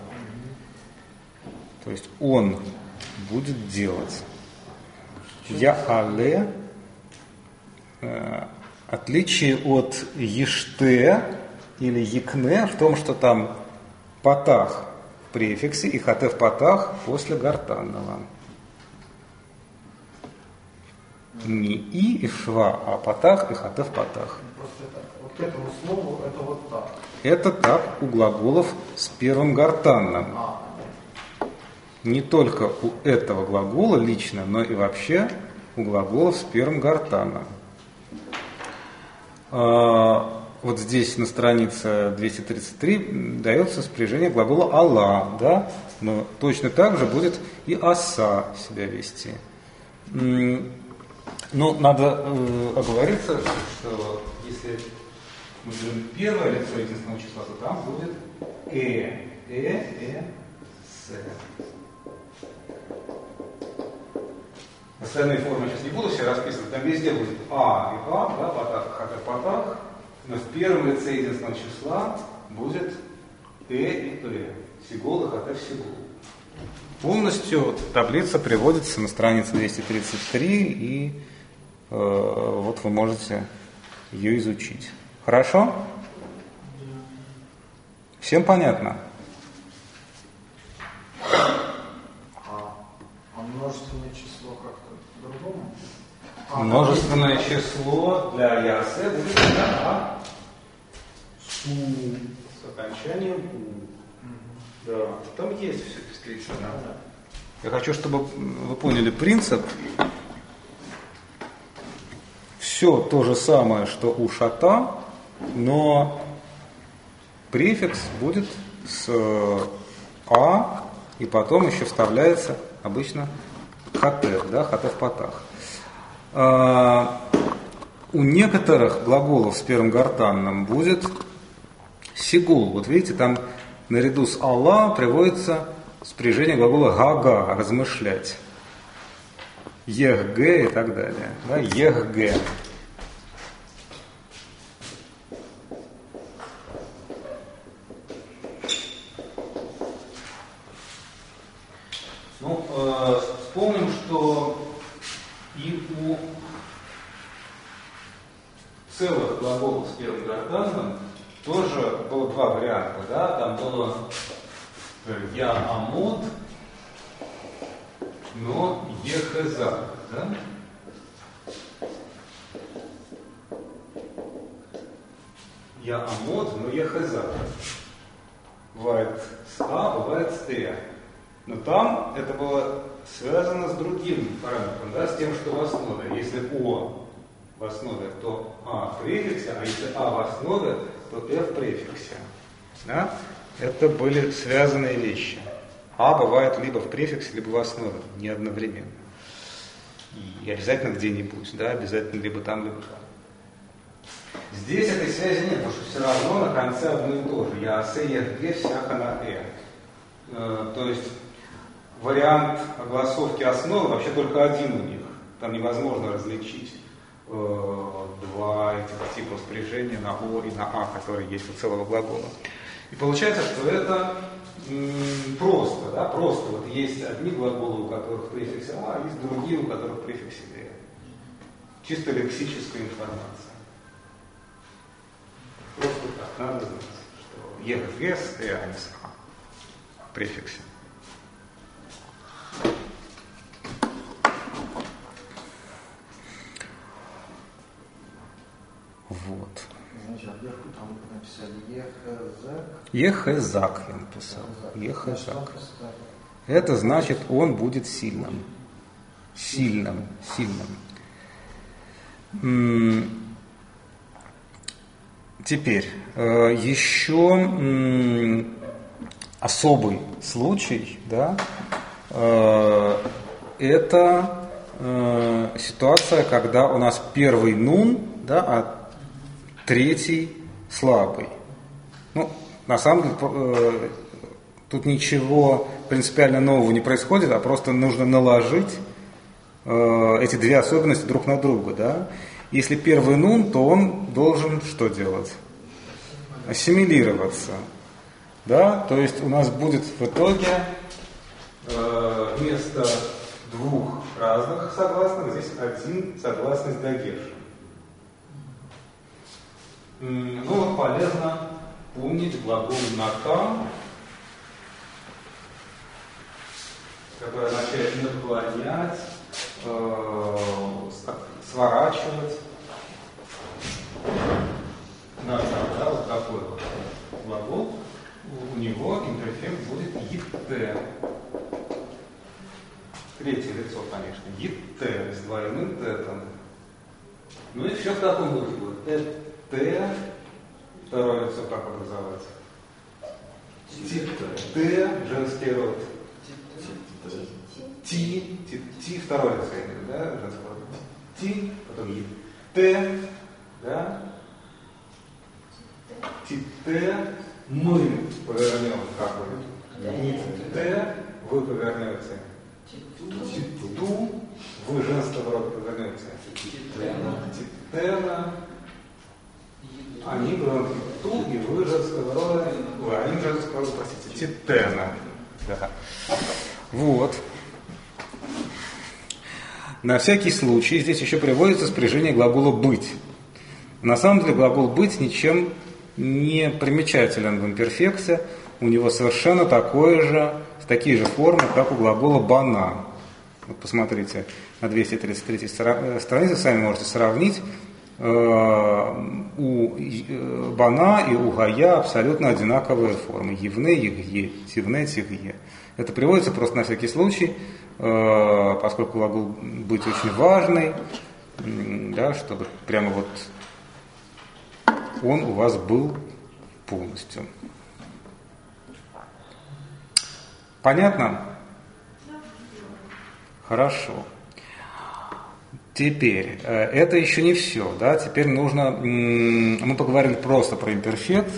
То есть он будет делать. Я, але, э, отличие от еште или якне в том, что там патах в префиксе и хате в патах после гортанного. Не и и шва, а патах и хате в патах. Просто так. Вот к этому слову это вот так. Это так у глаголов с первым гортанным. А. Не только у этого глагола лично, но и вообще у глаголов с первым гортаном. вот здесь на странице двести тридцать три дается спряжение глагола «Алла», да? Но точно так же будет и «аса» себя вести. Но надо э, оговориться, что если мы берем первое лицо единственного числа, то там будет «э», «э», «э», «с». Остальные формы я сейчас не буду все расписывать, там везде будет «а» и «а», да, «патах», «хатах», «патах», но в первом лице единственного числа будет «э» и «э», «сигол» и «хатах», «сигол». Полностью таблица приводится на странице двести тридцать три, и э, вот вы можете ее изучить. Хорошо? Всем понятно? А, а множественное число как-то по-другому? А, Множественное а, число для ясе будет да, су с окончанием у. Да, там есть все действительно. Я хочу, чтобы вы поняли принцип. Все то же самое, что у шата, но префикс будет с а, и потом еще вставляется обычно хатев, да, хатев-патах. А, у некоторых глаголов с первым гортанным будет сигул. Вот видите, там наряду с «Алла» приводится спряжение глагола «гага» – «размышлять». «Ех-ге» и так далее. Да? «Ех-ге». Ну, э, вспомним, что и у целых глаголов с первым гортанным тоже было два варианта, да, там было «я амод», но «ехеза», да? «Я амод», но «ехеза». Бывает с «а», бывает с «э». Но там это было связано с другим параметром, да, с тем, что в основе. Если «о» в основе, то «а» в префиксе, а если «а» в основе, то «э» в префиксе. Да? Это были связанные вещи. «А» бывает либо в префиксе, либо в основе, не одновременно. И обязательно где-нибудь, да, обязательно либо там, либо там. Здесь этой связи нет, потому что все равно на конце одно и то же. Я «се», «ех-ге», всяко на «э». Э, то есть вариант огласовки основы вообще только один у них. Там невозможно различить э, два этих типа спряжения на «о» и на «а», которые есть у целого глагола. И получается, что это м, просто, да, просто. Вот есть одни глаголы, у которых в префиксе «а», а есть другие, у которых в префиксе «э». Чисто лексическая информация. Просто так, надо знать, что «ех-ге» с «э», а не с «а» в префиксе. Вот. Значит, вверху там написали «ехезак». Ехезак я написал. Ехезак. Это значит, он будет сильным. Сильным. Сильным. Теперь, еще особый случай, да, это ситуация, когда у нас первый нун, да, а третий слабый. Ну, на самом деле, э, тут ничего принципиально нового не происходит, а просто нужно наложить э, эти две особенности друг на друга. Да? Если первый нун, то он должен что делать? Ассимилироваться. Да? То есть у нас будет в итоге э, вместо двух разных согласных здесь один согласный с дагешем. Ну вот полезно помнить глагол «накам», который означает наклонять, э, сворачивать. «Накам», да, вот такой вот глагол. У него имперфект будет «итте». Третье лицо, конечно, «итте» с двойным «т». Ну и все в таком духе будет. Т, второе лицо как образовать? Т, женский род. Ти, ти, ти, второе лицо, да, женский род. Ти, потом И. Т, да. Ти, Т, мы повернем как бы. Т, вы повернете. Ту, вы женского рода повернете. Титена, они громкие. Ту, и вы женского рода, вы, они женского рода, простите, титена. Да. Вот. На всякий случай здесь еще приводится спряжение глагола «быть». На самом деле глагол «быть» ничем не примечателен в имперфекте. У него совершенно такое же, такие же формы, как у глагола «бана». Вот посмотрите, на двести тридцать третьей странице сами можете сравнить. У «бана» и у «гая» абсолютно одинаковые формы. «Евне», «егье», «тивне», «тигье». Это приводится просто на всякий случай, поскольку глагол «быть» очень важный, да, чтобы прямо вот он у вас был полностью. Понятно? Хорошо. Теперь, это еще не все, да, теперь нужно, мы поговорили просто про имперфект,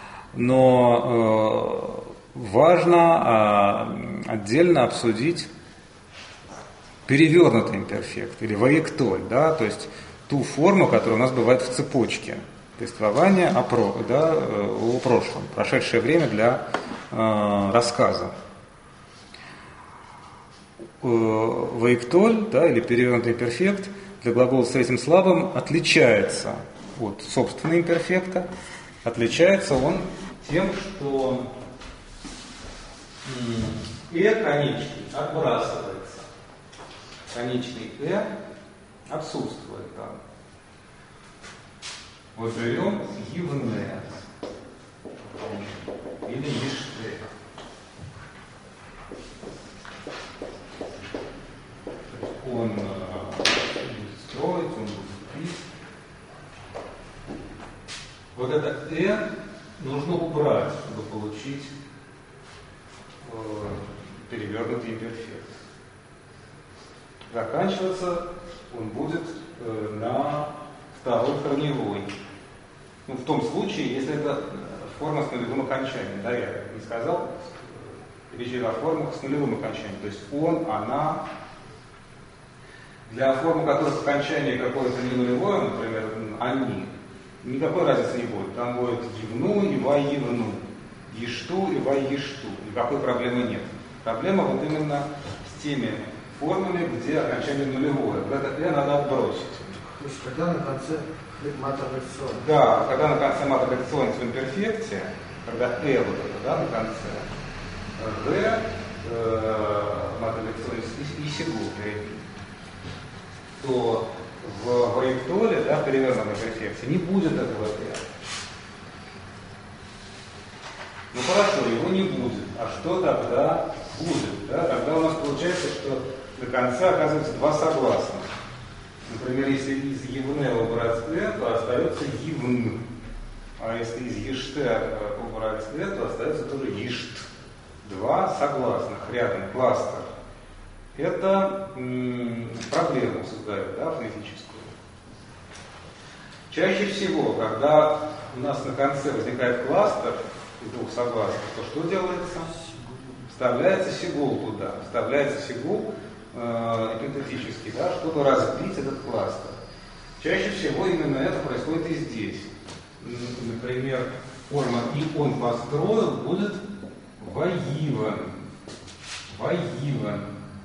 но важно отдельно обсудить перевернутый имперфект, или ваектоль, да, то есть ту форму, которая у нас бывает в цепочке повествования о, про, да, о прошлом, прошедшее время для э, рассказа. Ваектоль, да, или перевернутый имперфект для глагола с третьим слабым отличается от собственного имперфекта. Отличается он тем, что «э» конечный отбрасывается. Конечный «э» отсутствует там. Вот берем «евне» или «еште». Он будет строить, он будет пить. Вот это «э» нужно убрать, чтобы получить э, перевернутый имперфект. Заканчиваться он будет э, на второй корневой. Ну, в том случае, если это форма с нулевым окончанием. Да, я не сказал, речь идет о формах с нулевым окончанием. То есть он, она. Для формы, которых окончание какое-то не нулевое, например, они, никакой разницы не будет. Там будет евну и ваевну, ешту и ваешту. Никакой проблемы нет. Проблема вот именно с теми формами, где окончание нулевое. Вот это «э» надо отбросить. То есть когда на конце маторедакционный. Да, когда на конце маторедакционный в имперфекте, когда «э» вот это, да, на конце, «г» э, маторедакционный и «сигу» перед ним, то в ваектоле, да, в перевернутом имперфекте, не будет этого «э». Ну хорошо, его не будет. А что тогда будет? Да? Тогда у нас получается, что до конца оказывается два согласных. Например, если из «евне» убрать «э», то остается «евн». А если из «еште» убрать «э», то остается тоже «ешт». Два согласных рядом, кластер. Это м, проблему создает, да, фонетическую. Чаще всего, когда у нас на конце возникает кластер из двух согласных, то что делается? Вставляется сигул туда, вставляется сигул э, эпитетический, да, чтобы разбить этот кластер. Чаще всего именно это происходит и здесь. Например, форма «и он построил» будет «ваиван». «Ваиван».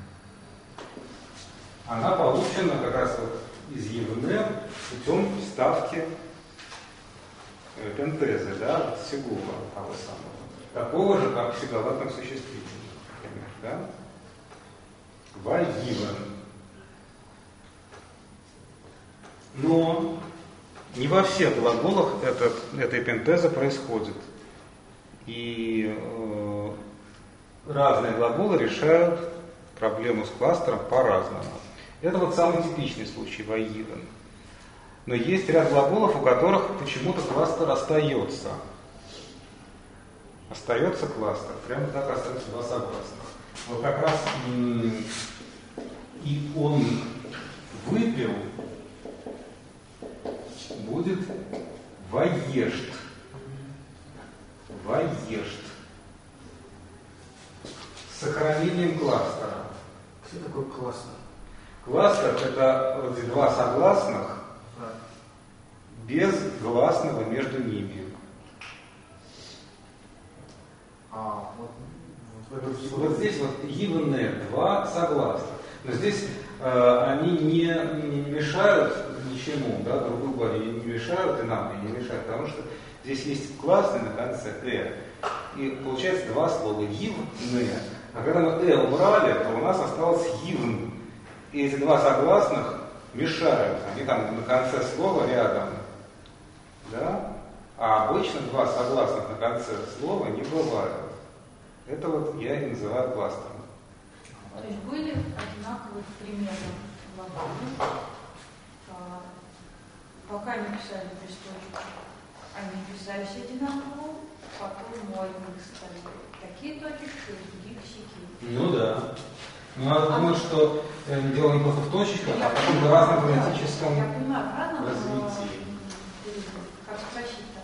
Она получена как раз вот из «евне» путем вставки э, пентезы, да, сигула того самого. Такого же, как в сигалатном существительном, например, да? «Ваиван». Но не во всех глаголах это, эта эпентеза происходит. И э, разные глаголы решают проблему с кластером по-разному. Это вот самый типичный случай «ваиван». Но есть ряд глаголов, у которых почему-то кластер остается. Остается кластер. Прямо так остаются два согласных. Вот как раз м- и он выпил будет воешт. Воешт. С сохранением кластера. Что такое кластер? Кластер – это вот эти два согласных, да, без гласного между ними. А, вот, вот, вот, вот здесь вот ивне, два согласных. Но здесь э, они не, не мешают ничему, да, грубо говоря, не мешают и нам, и не мешают, потому что здесь есть гласный на конце «э». И получается два слова «ивне». А когда мы «э» убрали, то у нас осталось «ивн». И эти два согласных мешают, они там на конце слова рядом. Да? А обычно два согласных на конце слова не бывают. Это вот я и называю кластером. То есть были одинаковые примеры глаголов. Пока не писали без точки, они писались одинаково, потом у одних стали такие точки, у других сякие. Ну да. Но надо а думать, что э, дело не просто в точечках, а потом в разном грамматическом я понимаю, правильно, развитии. Как спросить-то?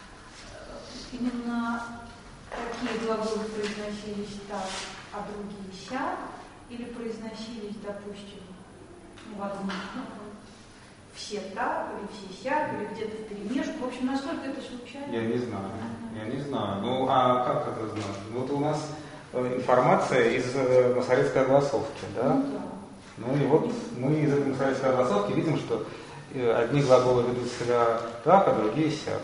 Именно такие глаголы произносились так, а другие сяк, или произносились, допустим, в одном, все так, или все сяк, или где-то вперемешку. В общем, насколько это случайно? Я не знаю. Я не знаю. Ну, а как это знать? Вот у нас информация из э, Масоретской огласовки, да? Ну, да. Ну и вот мы из этой Масоретской огласовки видим, что э, одни глаголы ведут себя так, а другие сяк.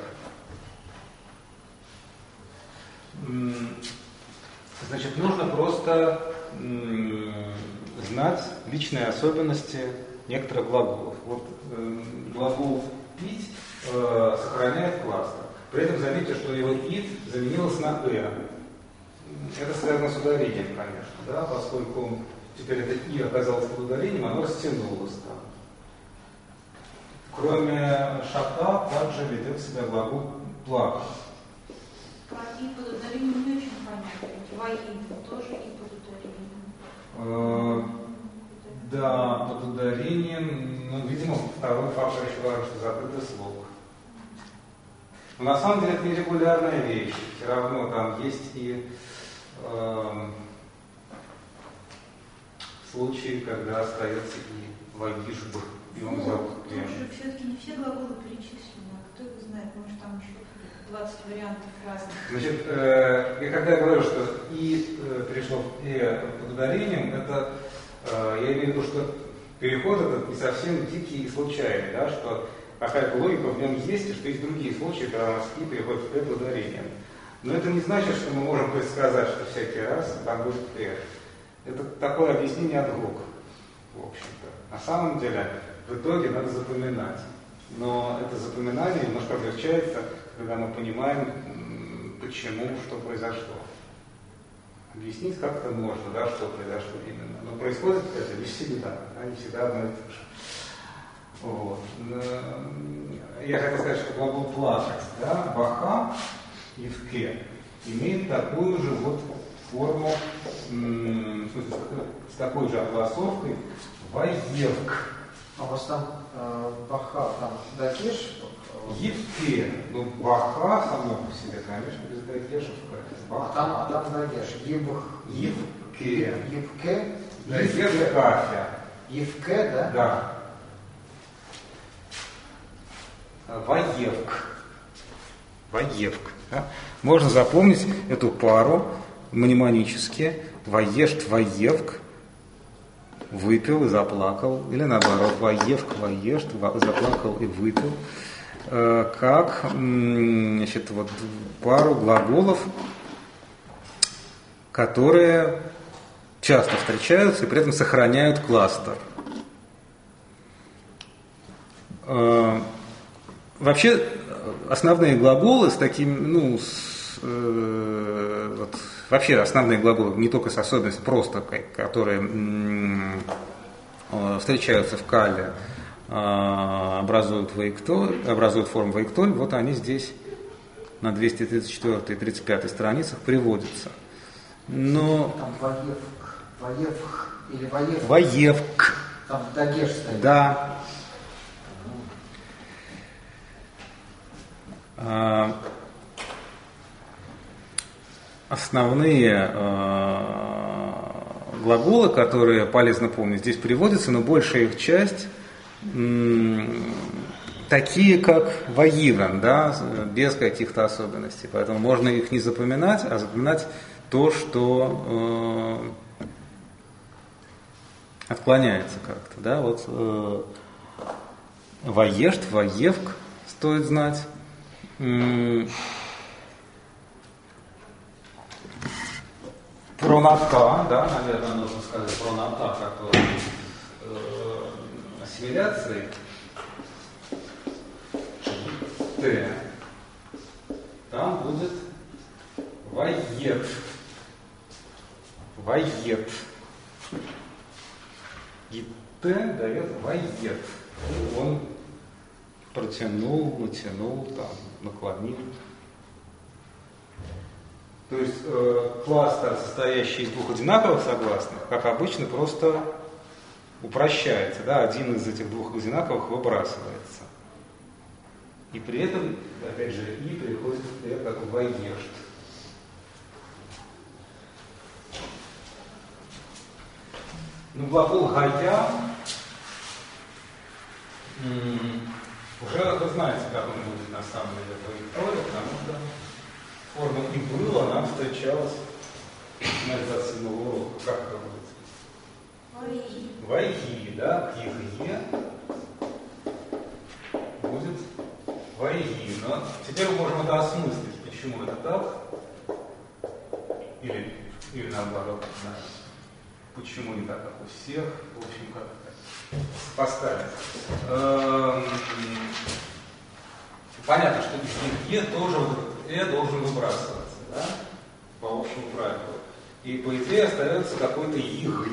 Значит, нужно просто м- знать личные особенности некоторых глаголов. Вот э, глагол «пить» э, сохраняет кластер. При этом заметьте, что его «ит» заменилось на «э». Это связано с ударением, конечно, да, поскольку теперь это «и» оказалось под ударением, оно растянулось там. Кроме «шата» также ведет себя глагол «плакать». А «и» под ударением не очень понятно. «Воин» тоже «и» под ударением. Да, под ударением, ну, видимо, второй фактор еще важен, что закрытый слог. Но на самом деле это нерегулярная вещь. Все равно там есть и э, случаи, когда остается и вагишб, и он зовут. Ну, все-таки не все глаголы перечислены, а кто его знает, может там еще двадцать вариантов разных. Значит, э, и когда я говорю, что «и» э, перешло в «э» под ударением, это э, я имею в виду, что переход этот не совсем дикий и случайный, да, что какая-то логика в нем есть, и что есть другие случаи, когда у нас «и» переходит в «э» под ударением. Но это не значит, что мы можем предсказать, что всякий раз там будет «э». Это такое объяснение от рук, в общем-то. На самом деле, в итоге надо запоминать. Но это запоминание немножко облегчается, когда мы понимаем, почему, что произошло. Объяснить как-то можно, да, что произошло именно. Но происходит это не всегда, да, не всегда одно и то же. Вот. Я хотел сказать, что глагол «плакать», да, «баха» и «вке» имеет такую же вот форму, м- в смысле, с такой же огласовкой «воевк». А у вас там э, «баха», там «дакеш»? «Евке». Ну, «баха» само по себе, конечно, без «дакешев». А там, а там «дакеш». «Евх». «Евке». «Евке». «Евке» «кафя». «Евке», да? Да. Воевк. Воевк. Да? Можно запомнить эту пару мнемонически. Воешт, воевк. Выпил и заплакал. Или наоборот, воевк, воешт, заплакал и выпил. Как, значит, вот пару глаголов, которые часто встречаются и при этом сохраняют кластер. Вообще, основные глаголы с таким, ну, с, э, вот, вообще основные глаголы, не только с особенностями, просто, которые м- э, встречаются в кале, образуют воиктоль, образуют форму воиктоль, вот они здесь на двести тридцать четвёртой и тридцать пятой страницах приводятся. Но... Там воевк, воевк или воевк. Воевк. Там дагеш стоит. Да. А, основные а, глаголы, которые полезно помнить, здесь приводятся, но большая их часть м, такие, как воиван, да, без каких-то особенностей. Поэтому можно их не запоминать, а запоминать то, что э, отклоняется как-то. Да? Вот э, воешт, воевк стоит знать. М- проната, да, наверное, нужно сказать, проната, который э, ассимиляцией. Т. Там будет воет. Воет. И Т дает воет. И он протянул, натянул, там, наклонил. То есть э, кластер, состоящий из двух одинаковых согласных, как обычно, просто упрощается. Да? Один из этих двух одинаковых выбрасывается. И при этом, опять же, и переходит в Т, как воешт. Ну, глагол гая уже вы знаете, как он будет на самом деле по Виктории, потому что форма и было нам встречалась на двадцать седьмого урока. Как это будет? Вайги. Вайги, да, к Е будет вайги. Но теперь мы можем это осмыслить, почему это так. Или, или наоборот, знаете. Почему не так, как у всех? В общем, как это поставить. Понятно, что из Е тоже вот Э должен выбрасываться, да? По общему правилу. И по идее остается какой-то ЕГ.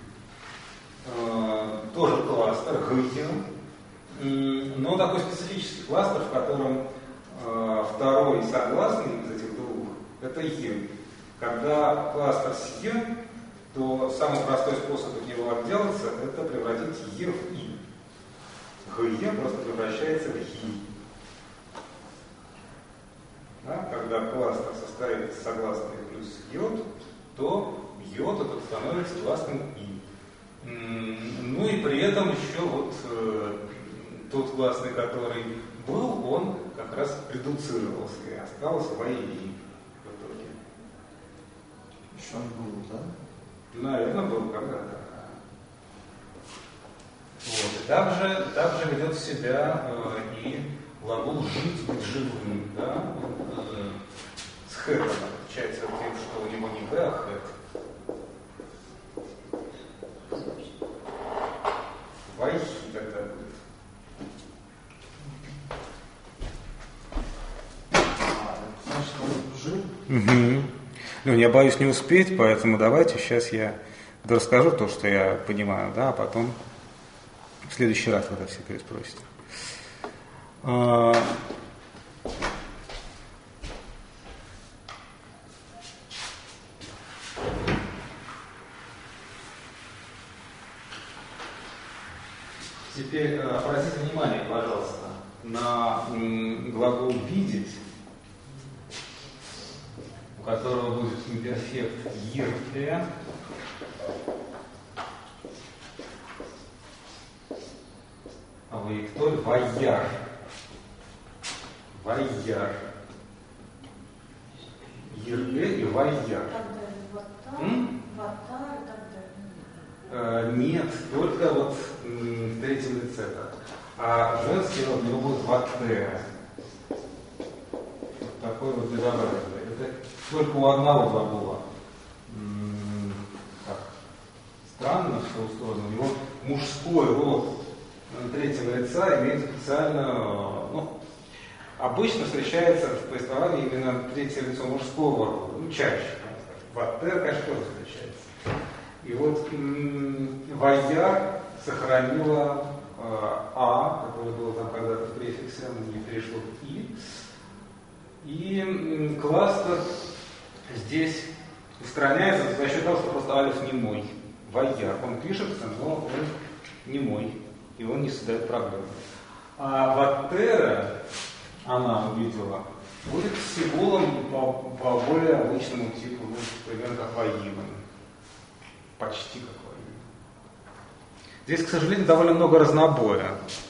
Тоже кластер, ГЕ. Но такой специфический кластер, в котором второй согласный из этих двух это Е. Когда кластер с Е, то самый простой способ от него отделаться – это превратить Е в И. Г-Е просто превращается в И. Да? Когда кластер состоит из согласных плюс йод, то йод этот становится гласным И. Ну и при этом еще вот э, тот гласный, который был, он как раз редуцировался и остался в И в итоге. Еще он был, да? Наверное, был когда-то. Вот. И также, также ведет себя э, и глагол жить, быть живым. Да? Э, с хэтом отличается тем, что у него не Г, а хэт. Вайхи тогда будет. А, значит, он жил? Угу. Ну, я боюсь не успеть, поэтому давайте сейчас я расскажу то, что я понимаю, да, а потом в следующий раз, когда все переспросят. А... Теперь обратите внимание, пожалуйста, на глагол «видеть», у которого будет имперфект «ерте». А воиктоль «ваяр». «Ваяр». «Ерте» и «ваяр». Ватар и так далее. Э, нет, только вот м, в третьем лице так. А женский род у него будет «ватте». Вот такой вот безобразие. Это только у одного глагола. М, так. Странно все устроено. У него мужской род третьего лица имеет специально, ну, обычно встречается в повествовании именно третье лицо мужского рода, ну, чаще. Ваттер, конечно, тоже встречается. И вот м- Ваяр сохранила а, которое было там когда-то в префиксе, оно не перешло в и. И кластер здесь устраняется за счет того, что просто алиф немой. Вайяр. Он пишется, но он немой. И он не создает проблемы. А ватера, она увидела, будет символом по, по более обычному типу, ну, примерно как ваиван. Почти как ваиван. Здесь, к сожалению, довольно много разнобоя.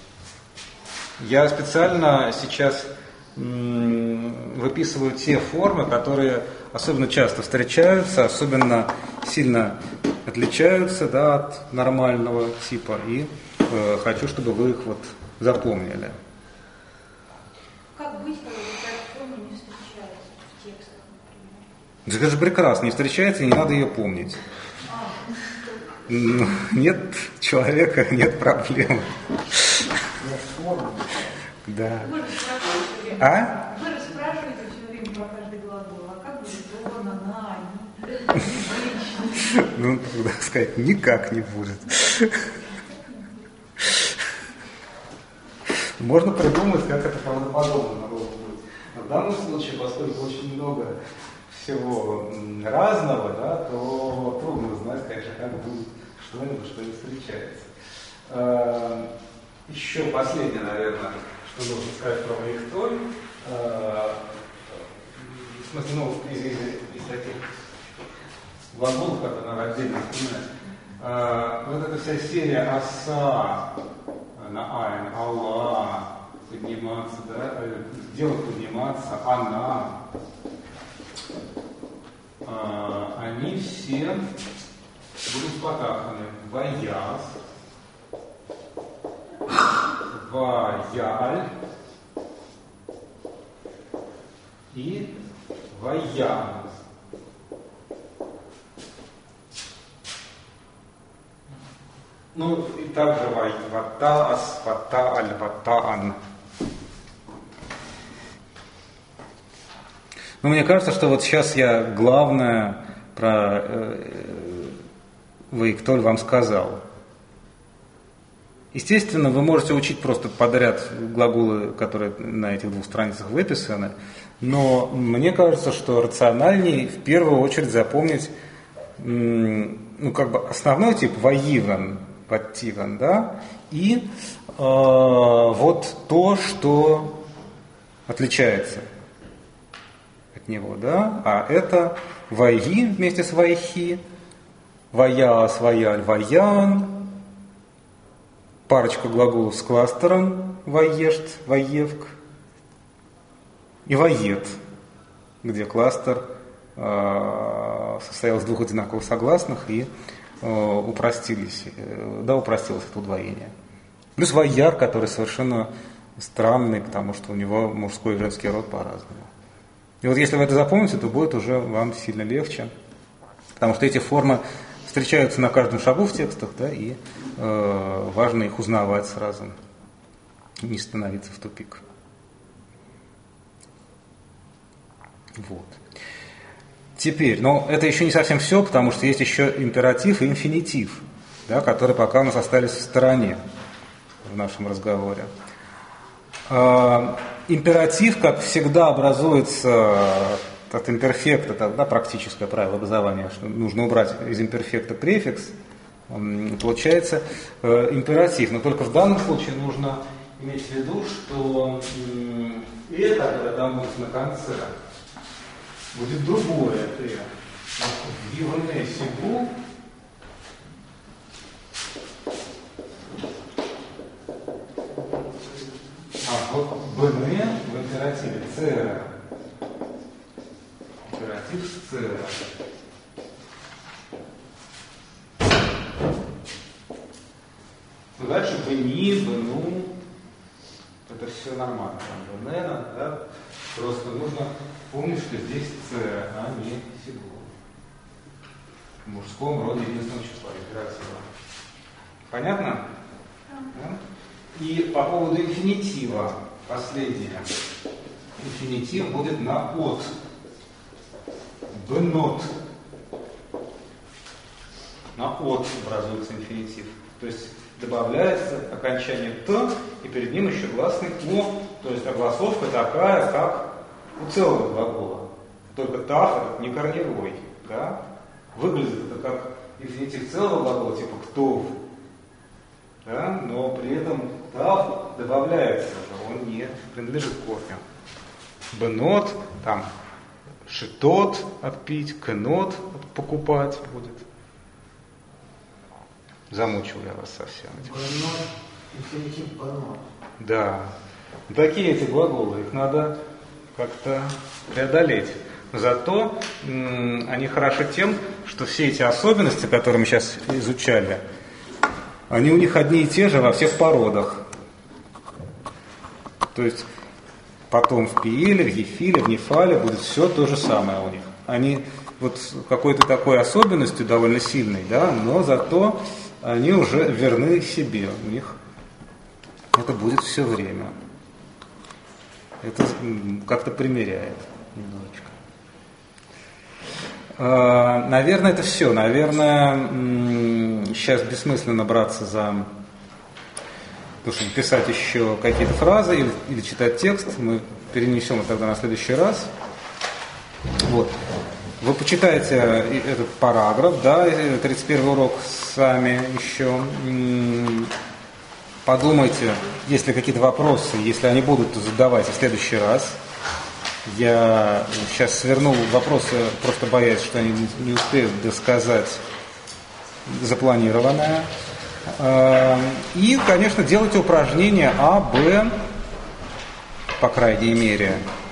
Я специально сейчас м- выписываю те формы, которые особенно часто встречаются, особенно сильно отличаются, да, от нормального типа. И э, хочу, чтобы вы их вот запомнили. Как быть, когда такая форма не встречается в текстах, например? Это же прекрасно, не встречается, и не надо ее помнить. А, нет человека, нет проблем. Да. Вы же спрашиваете все время, А? вы же спрашиваете все время про каждый глагол. А как будет он, она, они, женщины? Ну, тогда сказать, никак не будет. Можно придумать, как это правдоподобно могло быть. Но в данном случае, поскольку очень много всего разного, да, то трудно знать, конечно, как будет что-нибудь, что не встречается. Еще последнее, наверное, что нужно сказать про Ваиктоль. В смысле, ну, из, из, из таких глаголов, которые надо отдельно вспоминать. Вот эта вся серия аса, на айн, Аллах, подниматься, да, делать подниматься, она, а, они все будут потаханы. Ваяз, ваяль и ваян. Ну, и также ватаас, ватааль, ватаан. Но мне кажется, что вот сейчас я главное про э, Ваиктоль вам сказал. Естественно, вы можете учить просто подряд глаголы, которые на этих двух страницах выписаны, но мне кажется, что рациональнее в первую очередь запомнить м, ну, как бы основной тип ваиван, подтиван, да, и э, вот то, что отличается от него, да, а это вайги вместе с вайхи, ваяс, ваяль, ваян, парочка глаголов с кластером ваешт, ваевк и ваед, где кластер э, состоял из двух одинаковых согласных и упростились, да, упростилось это удвоение. Плюс ваяр, который совершенно странный, потому что у него мужской и женский род по-разному. И вот если вы это запомните, то будет уже вам сильно легче, потому что эти формы встречаются на каждом шагу в текстах, да, и э, важно их узнавать сразу, не становиться в тупик. Вот. Теперь, но это еще не совсем все, потому что есть еще императив и инфинитив, да, которые пока у нас остались в стороне в нашем разговоре. Э, императив, как всегда, образуется от имперфекта, это, да, практическое правило образования, что нужно убрать из имперфекта префикс, получается э, императив. Но только в данном случае нужно иметь в виду, что э, это, когда там будет на конце, будет другое «э». В «ивне сигу» а вот «бне» в императиве «цера». Императив с «цера». Ну, дальше «бни», «бну». Это все нормально. Там «бнена», да? Просто нужно помнить, что здесь «цера», а не «сигу». В мужском роде единственного числа императива. Понятно? Да? И по поводу инфинитива, последнее. Инфинитив будет на «от». «Бнот». на от образуется инфинитив. То есть добавляется окончание «т», и перед ним еще гласный «о», то есть огласовка такая, как у целого глагола. Только «тав» — это не корневой. Да? Выглядит это как инфинитив целого глагола, типа «ктов». Да? Но при этом «тав» добавляется уже, он не принадлежит корню. «Бенот», там «шитот» отпить, «кенот» покупать будет. Замучил я вас совсем. Инфинитив «бенот». Да. Такие эти глаголы, их надо как-то преодолеть. Зато м- они хороши тем, что все эти особенности, которые мы сейчас изучали, они у них одни и те же во всех породах. То есть потом в пииле, в ефиле, в нефале будет все то же самое у них. Они вот какой-то такой особенностью довольно сильной, да, но зато они уже верны себе. У них это будет все время. Это как-то примеряет немножечко. Наверное, это все. Наверное, сейчас бессмысленно браться за то, чтобы писать еще какие-то фразы или, или читать текст. Мы перенесем это тогда на следующий раз. Вот. Вы почитаете этот параграф, да, тридцать первый урок сами еще. Подумайте, есть ли какие-то вопросы, если они будут, то задавайте в следующий раз. Я сейчас свернул вопросы, просто боясь, что они не успеют досказать запланированное. И, конечно, делайте упражнения А, Б, по крайней мере.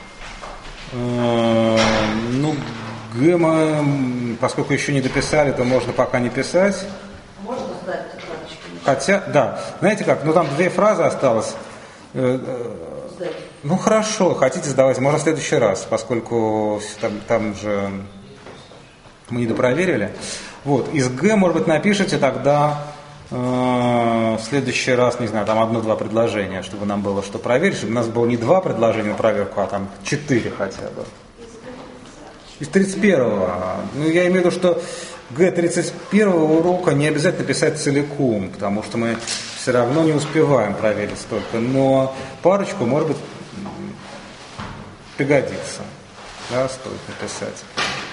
Ну, Г мы, поскольку еще не дописали, то можно пока не писать. Можно сдать тетрадочки? Хотя, да, знаете как, ну там две фразы осталось. Сдать. Ну хорошо, хотите сдавать, можно в следующий раз, поскольку там, там же мы не допроверили. Вот, из Г, может быть, напишите тогда э, в следующий раз, не знаю, там одно-два предложения, чтобы нам было что проверить, чтобы у нас было не два предложения на проверку, а там четыре хотя бы. Из тридцать первого. Ну, я имею в виду, что Г тридцать первого урока не обязательно писать целиком, потому что мы все равно не успеваем проверить столько. Но парочку, может быть, пригодится. Да, стоит написать.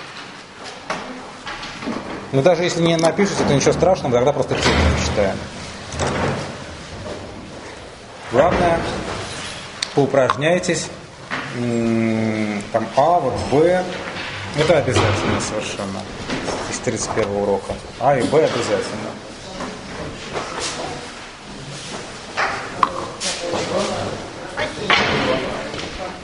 Но даже если не напишете, то ничего страшного, тогда просто текст читаем. Главное, поупражняйтесь. Там А, вот Б. Это обязательно совершенно из тридцать первого урока. А и Б обязательно.